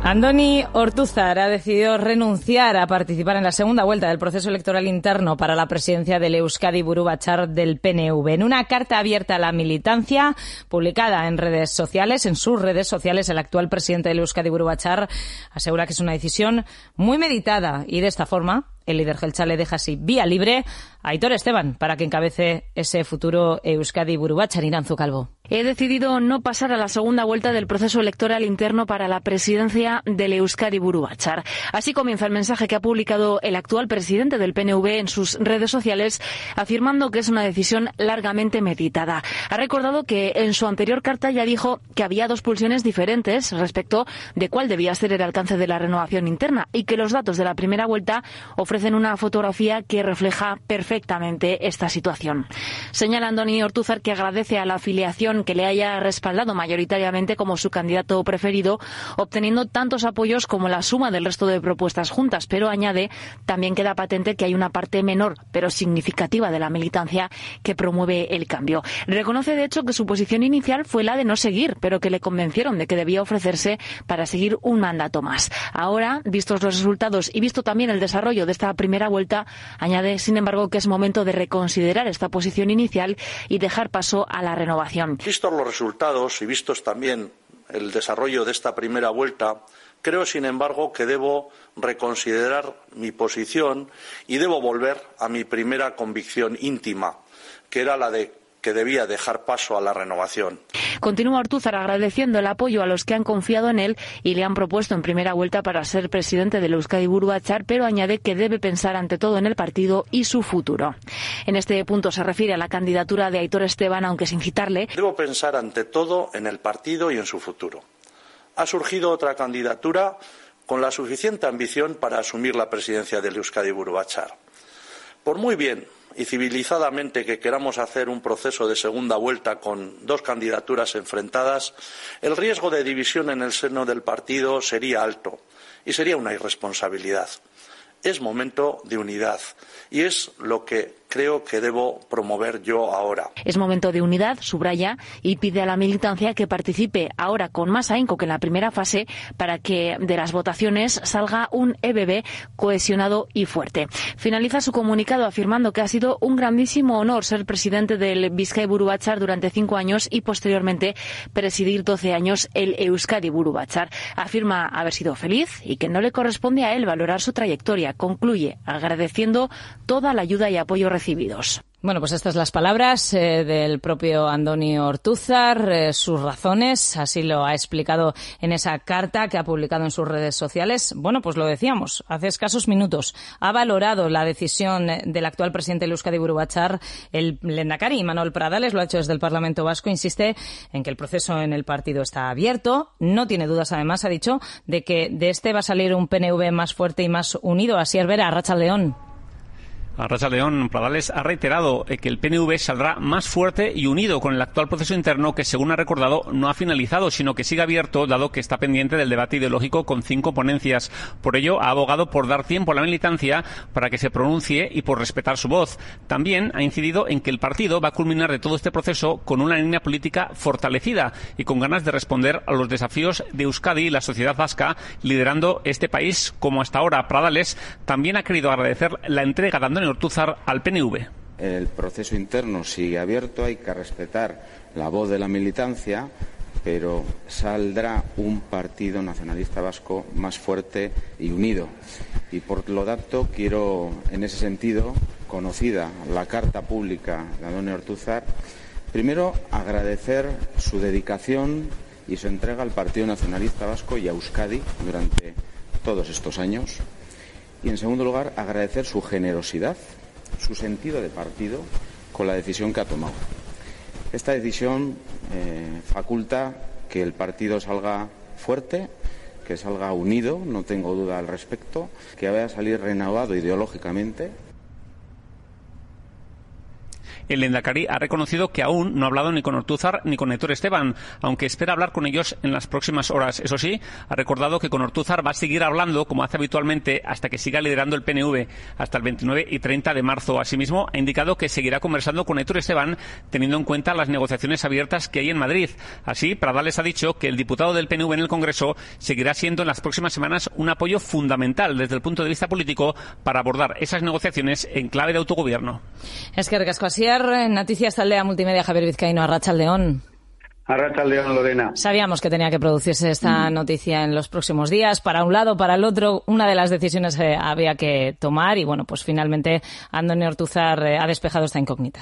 Andoni Ortúzar ha decidido renunciar a participar en la segunda vuelta del proceso electoral interno para la presidencia del Euskadi Buru Batzar del P N V. En una carta abierta a la militancia, publicada en redes sociales, en sus redes sociales, el actual presidente del Euskadi Buru Batzar asegura que es una decisión muy meditada y de esta forma el líder jeltzale deja así vía libre a Aitor Esteban para que encabece ese futuro Euskadi Buru Batzar. Iranzu Calvo. He decidido no pasar a la segunda vuelta del proceso electoral interno para la presidencia del Euskadi Buru Batzar. Así comienza el mensaje que ha publicado el actual presidente del P N V en sus redes sociales, afirmando que es una decisión largamente meditada. Ha recordado que en su anterior carta ya dijo que había dos pulsiones diferentes respecto de cuál debía ser el alcance de la renovación interna y que los datos de la primera vuelta ofrecen una fotografía que refleja perfectamente esta situación. Señala Andoni Ortúzar que agradece a la afiliación que le haya respaldado mayoritariamente como su candidato preferido, obteniendo tantos apoyos como la suma del resto de propuestas juntas, pero añade, también queda patente que hay una parte menor, pero significativa de la militancia que promueve el cambio. Reconoce, de hecho, que su posición inicial fue la de no seguir, pero que le convencieron de que debía ofrecerse para seguir un mandato más. Ahora, vistos los resultados y visto también el desarrollo de esta primera vuelta, añade, sin embargo, que es momento de reconsiderar esta posición inicial y dejar paso a la renovación. Vistos los resultados y vistos también el desarrollo de esta primera vuelta, creo, sin embargo, que debo reconsiderar mi posición y debo volver a mi primera convicción íntima, que era la de que debía dejar paso a la renovación. Continúa Ortúzar agradeciendo el apoyo a los que han confiado en él y le han propuesto en primera vuelta para ser presidente del Euskadi Buru Batzar, pero añade que debe pensar ante todo en el partido y su futuro. En este punto se refiere a la candidatura de Aitor Esteban, aunque sin citarle. Debo pensar ante todo en el partido y en su futuro. Ha surgido otra candidatura con la suficiente ambición para asumir la presidencia del Euskadi Buru Batzar. Por muy bien y civilizadamente que queramos hacer un proceso de segunda vuelta con dos candidaturas enfrentadas, el riesgo de división en el seno del partido sería alto y sería una irresponsabilidad. Es momento de unidad y es lo que creo que debo promover yo ahora. Es momento de unidad, subraya, y pide a la militancia que participe ahora con más ahínco que en la primera fase para que de las votaciones salga un E B B cohesionado y fuerte. Finaliza su comunicado afirmando que ha sido un grandísimo honor ser presidente del Bizkai Buru Batzar durante cinco años y posteriormente presidir doce años el Euskadi Buru Batzar. Afirma haber sido feliz y que no le corresponde a él valorar su trayectoria. Concluye agradeciendo toda la ayuda y apoyo recibidos. Bueno, pues estas las palabras eh, del propio Andoni Ortúzar, eh, sus razones, así lo ha explicado en esa carta que ha publicado en sus redes sociales. Bueno, pues lo decíamos hace escasos minutos. Ha valorado la decisión del actual presidente del Euskadi Buru Batzar, el lehendakari Manuel Pradales, lo ha hecho desde el Parlamento Vasco, insiste en que el proceso en el partido está abierto, no tiene dudas además, ha dicho, de que de este va a salir un P N V más fuerte y más unido. Así es, Vera, Arratsaldeon. Arratsaldeon, Pradales ha reiterado que el P N V saldrá más fuerte y unido con el actual proceso interno que, según ha recordado, no ha finalizado, sino que sigue abierto, dado que está pendiente del debate ideológico con cinco ponencias. Por ello, ha abogado por dar tiempo a la militancia para que se pronuncie y por respetar su voz. También ha incidido en que el partido va a culminar de todo este proceso con una línea política fortalecida y con ganas de responder a los desafíos de Euskadi y la sociedad vasca, liderando este país como hasta ahora. Pradales también ha querido agradecer la entrega de Andoni Ortúzar al P N V. El proceso interno sigue abierto, hay que respetar la voz de la militancia, pero saldrá un partido nacionalista vasco más fuerte y unido. Y por lo tanto quiero, en ese sentido, conocida la carta pública de Andoni Ortúzar, primero agradecer su dedicación y su entrega al Partido Nacionalista Vasco y a Euskadi durante todos estos años. Y, en segundo lugar, agradecer su generosidad, su sentido de partido con la decisión que ha tomado. Esta decisión eh, faculta que el partido salga fuerte, que salga unido, no tengo duda al respecto, que vaya a salir renovado ideológicamente. el Lehendakari ha reconocido que aún no ha hablado ni con Ortúzar ni con Aitor Esteban, aunque espera hablar con ellos en las próximas horas. Eso sí, ha recordado que con Ortúzar va a seguir hablando, como hace habitualmente, hasta que siga liderando el P N V, hasta el veintinueve y treinta de marzo. Asimismo, ha indicado que seguirá conversando con Aitor Esteban, teniendo en cuenta las negociaciones abiertas que hay en Madrid. Así, Pradales ha dicho que el diputado del P N V en el Congreso seguirá siendo en las próximas semanas un apoyo fundamental desde el punto de vista político para abordar esas negociaciones en clave de autogobierno. Es que recasco asier, Noticias Taldea Multimedia, Javier Vizcaíno, Arratsaldeon. Arratsaldeon, Lorena. Sabíamos que tenía que producirse esta noticia en los próximos días. Para un lado, para el otro, una de las decisiones eh, había que tomar y, bueno, pues finalmente Andoni Ortúzar eh, ha despejado esta incógnita.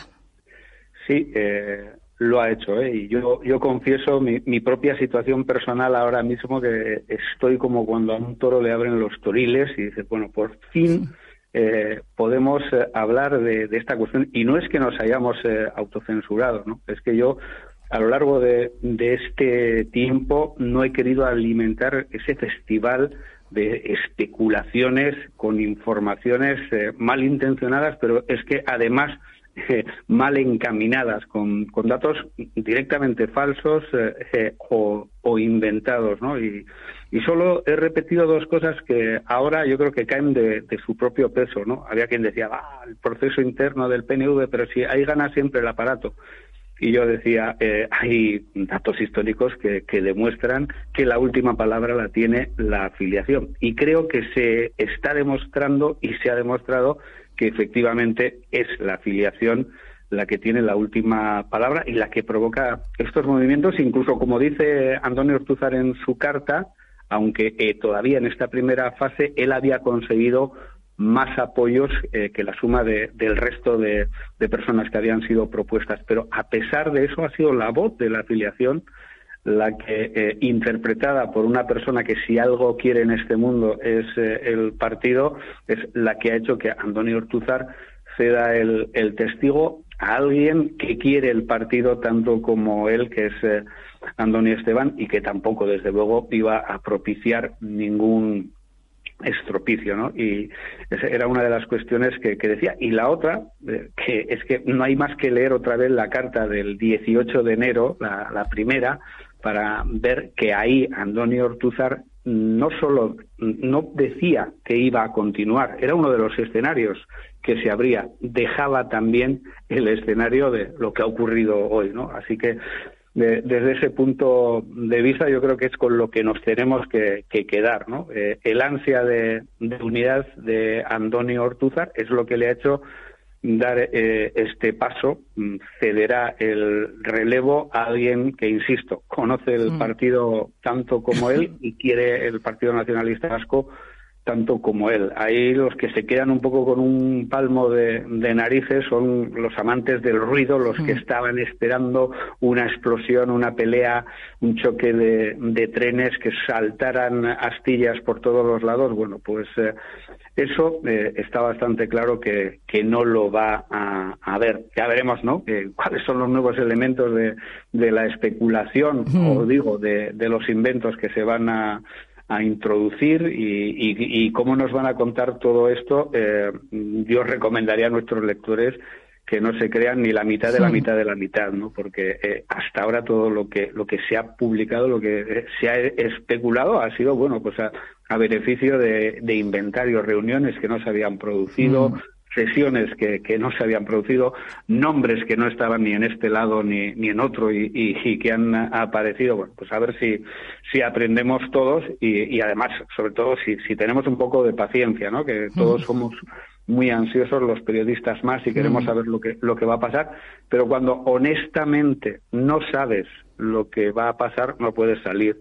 Sí, eh, lo ha hecho, ¿eh? Y yo, yo confieso mi, mi propia situación personal ahora mismo, que estoy como cuando a un toro le abren los toriles y dice, bueno, por fin... Eh, podemos eh, hablar de, de esta cuestión, y no es que nos hayamos eh, autocensurado, ¿no? Es que yo a lo largo de, de este tiempo no he querido alimentar ese festival de especulaciones con informaciones eh, malintencionadas, pero es que además eh, mal encaminadas, con, con datos directamente falsos eh, eh, o, o inventados, ¿no? Y, y solo he repetido dos cosas que ahora yo creo que caen de, de su propio peso, ¿no? Había quien decía, ah, el proceso interno del P N V, pero si ahí gana siempre el aparato. Y yo decía, eh, hay datos históricos que, que demuestran que la última palabra la tiene la afiliación. Y creo que se está demostrando y se ha demostrado que efectivamente es la afiliación la que tiene la última palabra y la que provoca estos movimientos. Incluso, como dice Andoni Ortúzar en su carta, aunque eh, todavía en esta primera fase él había conseguido más apoyos eh, que la suma de, del resto de, de personas que habían sido propuestas. Pero a pesar de eso ha sido la voz de la afiliación la que, eh, interpretada por una persona que si algo quiere en este mundo es eh, el partido, es la que ha hecho que Andoni Ortúzar ceda el, el testigo a alguien que quiere el partido tanto como él, que es eh, Andoni Esteban, y que tampoco, desde luego, iba a propiciar ningún estropicio, ¿no? Y esa era una de las cuestiones que, que decía. Y la otra, eh, que es que no hay más que leer otra vez la carta del dieciocho de enero, la, la primera, para ver que ahí Andoni Ortúzar no solo no decía que iba a continuar, era uno de los escenarios que se abría, dejaba también el escenario de lo que ha ocurrido hoy, ¿no? Así que de, desde ese punto de vista yo creo que es con lo que nos tenemos que, que quedar, ¿no? Eh, el ansia de, de unidad de Andoni Ortúzar es lo que le ha hecho dar eh, este paso, cederá el relevo a alguien que, insisto, conoce el mm. partido tanto como él y quiere el Partido Nacionalista Vasco tanto como él. Ahí los que se quedan un poco con un palmo de, de narices son los amantes del ruido, los mm. que estaban esperando una explosión, una pelea, un choque de, de trenes, que saltaran astillas por todos los lados. Bueno, pues eh, eso eh, está bastante claro que, que no lo va a, a ver. Ya veremos, ¿no?, que, cuáles son los nuevos elementos de, de la especulación, mm. o digo, de, de los inventos que se van a a introducir y, y, y cómo nos van a contar todo esto. Eh, yo recomendaría a nuestros lectores que no se crean ni la mitad de la mitad de la mitad, ¿no? Porque eh, hasta ahora todo lo que lo que se ha publicado, lo que eh, se ha especulado ha sido, bueno, pues a, a beneficio de, de inventarios, reuniones que no se habían producido, mm. sesiones que, que no se habían producido, nombres que no estaban ni en este lado ni, ni en otro y, y, y que han aparecido. Bueno, pues a ver si, si aprendemos todos y, y además, sobre todo, si, si tenemos un poco de paciencia, ¿no? Que todos mm. somos muy ansiosos, los periodistas más, y queremos mm. saber lo que, lo que va a pasar, pero cuando honestamente no sabes lo que va a pasar, no puedes salir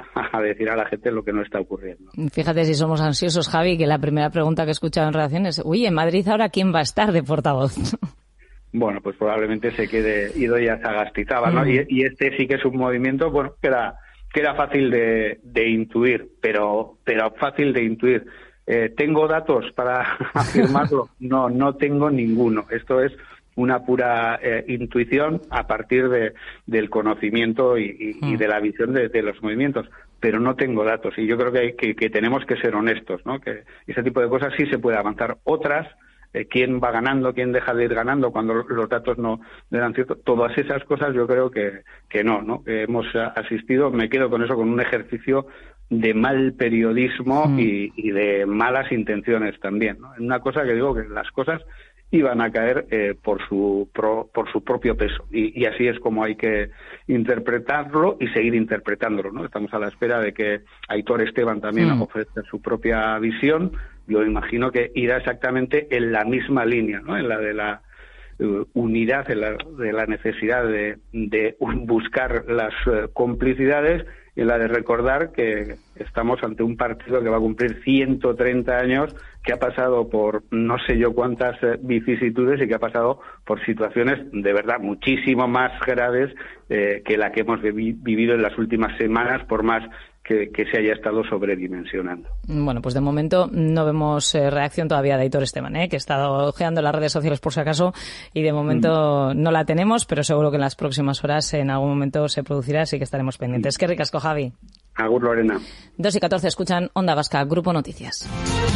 a decir a la gente lo que no está ocurriendo. Fíjate si somos ansiosos, Javi, que la primera pregunta que he escuchado en redacción es, uy, en Madrid ahora ¿quién va a estar de portavoz? Bueno, pues probablemente se quede Idoia Sagastizabal, ¿no? Mm. Y, y este sí que es un movimiento, bueno, que era, que era fácil de, de intuir, pero, pero fácil de intuir. Eh, ¿Tengo datos para afirmarlo? No, no tengo ninguno. Esto es una pura eh, intuición a partir de, del conocimiento y, y, mm. y de la visión de, de los movimientos, pero no tengo datos, y yo creo que, hay, que, que tenemos que ser honestos, ¿no? Que ese tipo de cosas sí se puede avanzar, otras eh, quién va ganando, quién deja de ir ganando cuando los datos no le dan cierto. Todas esas cosas yo creo que, que no, ¿no? Que hemos asistido, me quedo con eso, con un ejercicio de mal periodismo mm. y, y de malas intenciones también, ¿no? Es una cosa que digo que las cosas iban a caer eh, por su pro, por su propio peso y, y así es como hay que interpretarlo y seguir interpretándolo, ¿no? Estamos a la espera de que Aitor Esteban también mm. ofrezca su propia visión. Yo imagino que irá exactamente en la misma línea, ¿no? En la de la uh, unidad, en la de la necesidad de, de buscar las uh, complicidades y en la de recordar que estamos ante un partido que va a cumplir ciento treinta años, que ha pasado por no sé yo cuántas vicisitudes y que ha pasado por situaciones de verdad muchísimo más graves eh, que la que hemos vi- vivido en las últimas semanas, por más que, que se haya estado sobredimensionando. Bueno, pues de momento no vemos eh, reacción todavía de Aitor Esteban, ¿eh? que he estado ojeando las redes sociales por si acaso y de momento mm. no la tenemos, pero seguro que en las próximas horas en algún momento se producirá, así que estaremos pendientes. Mm. Qué ricasco, Javi. Agur, Lorena. dos y catorce escuchan Onda Vasca, Grupo Noticias.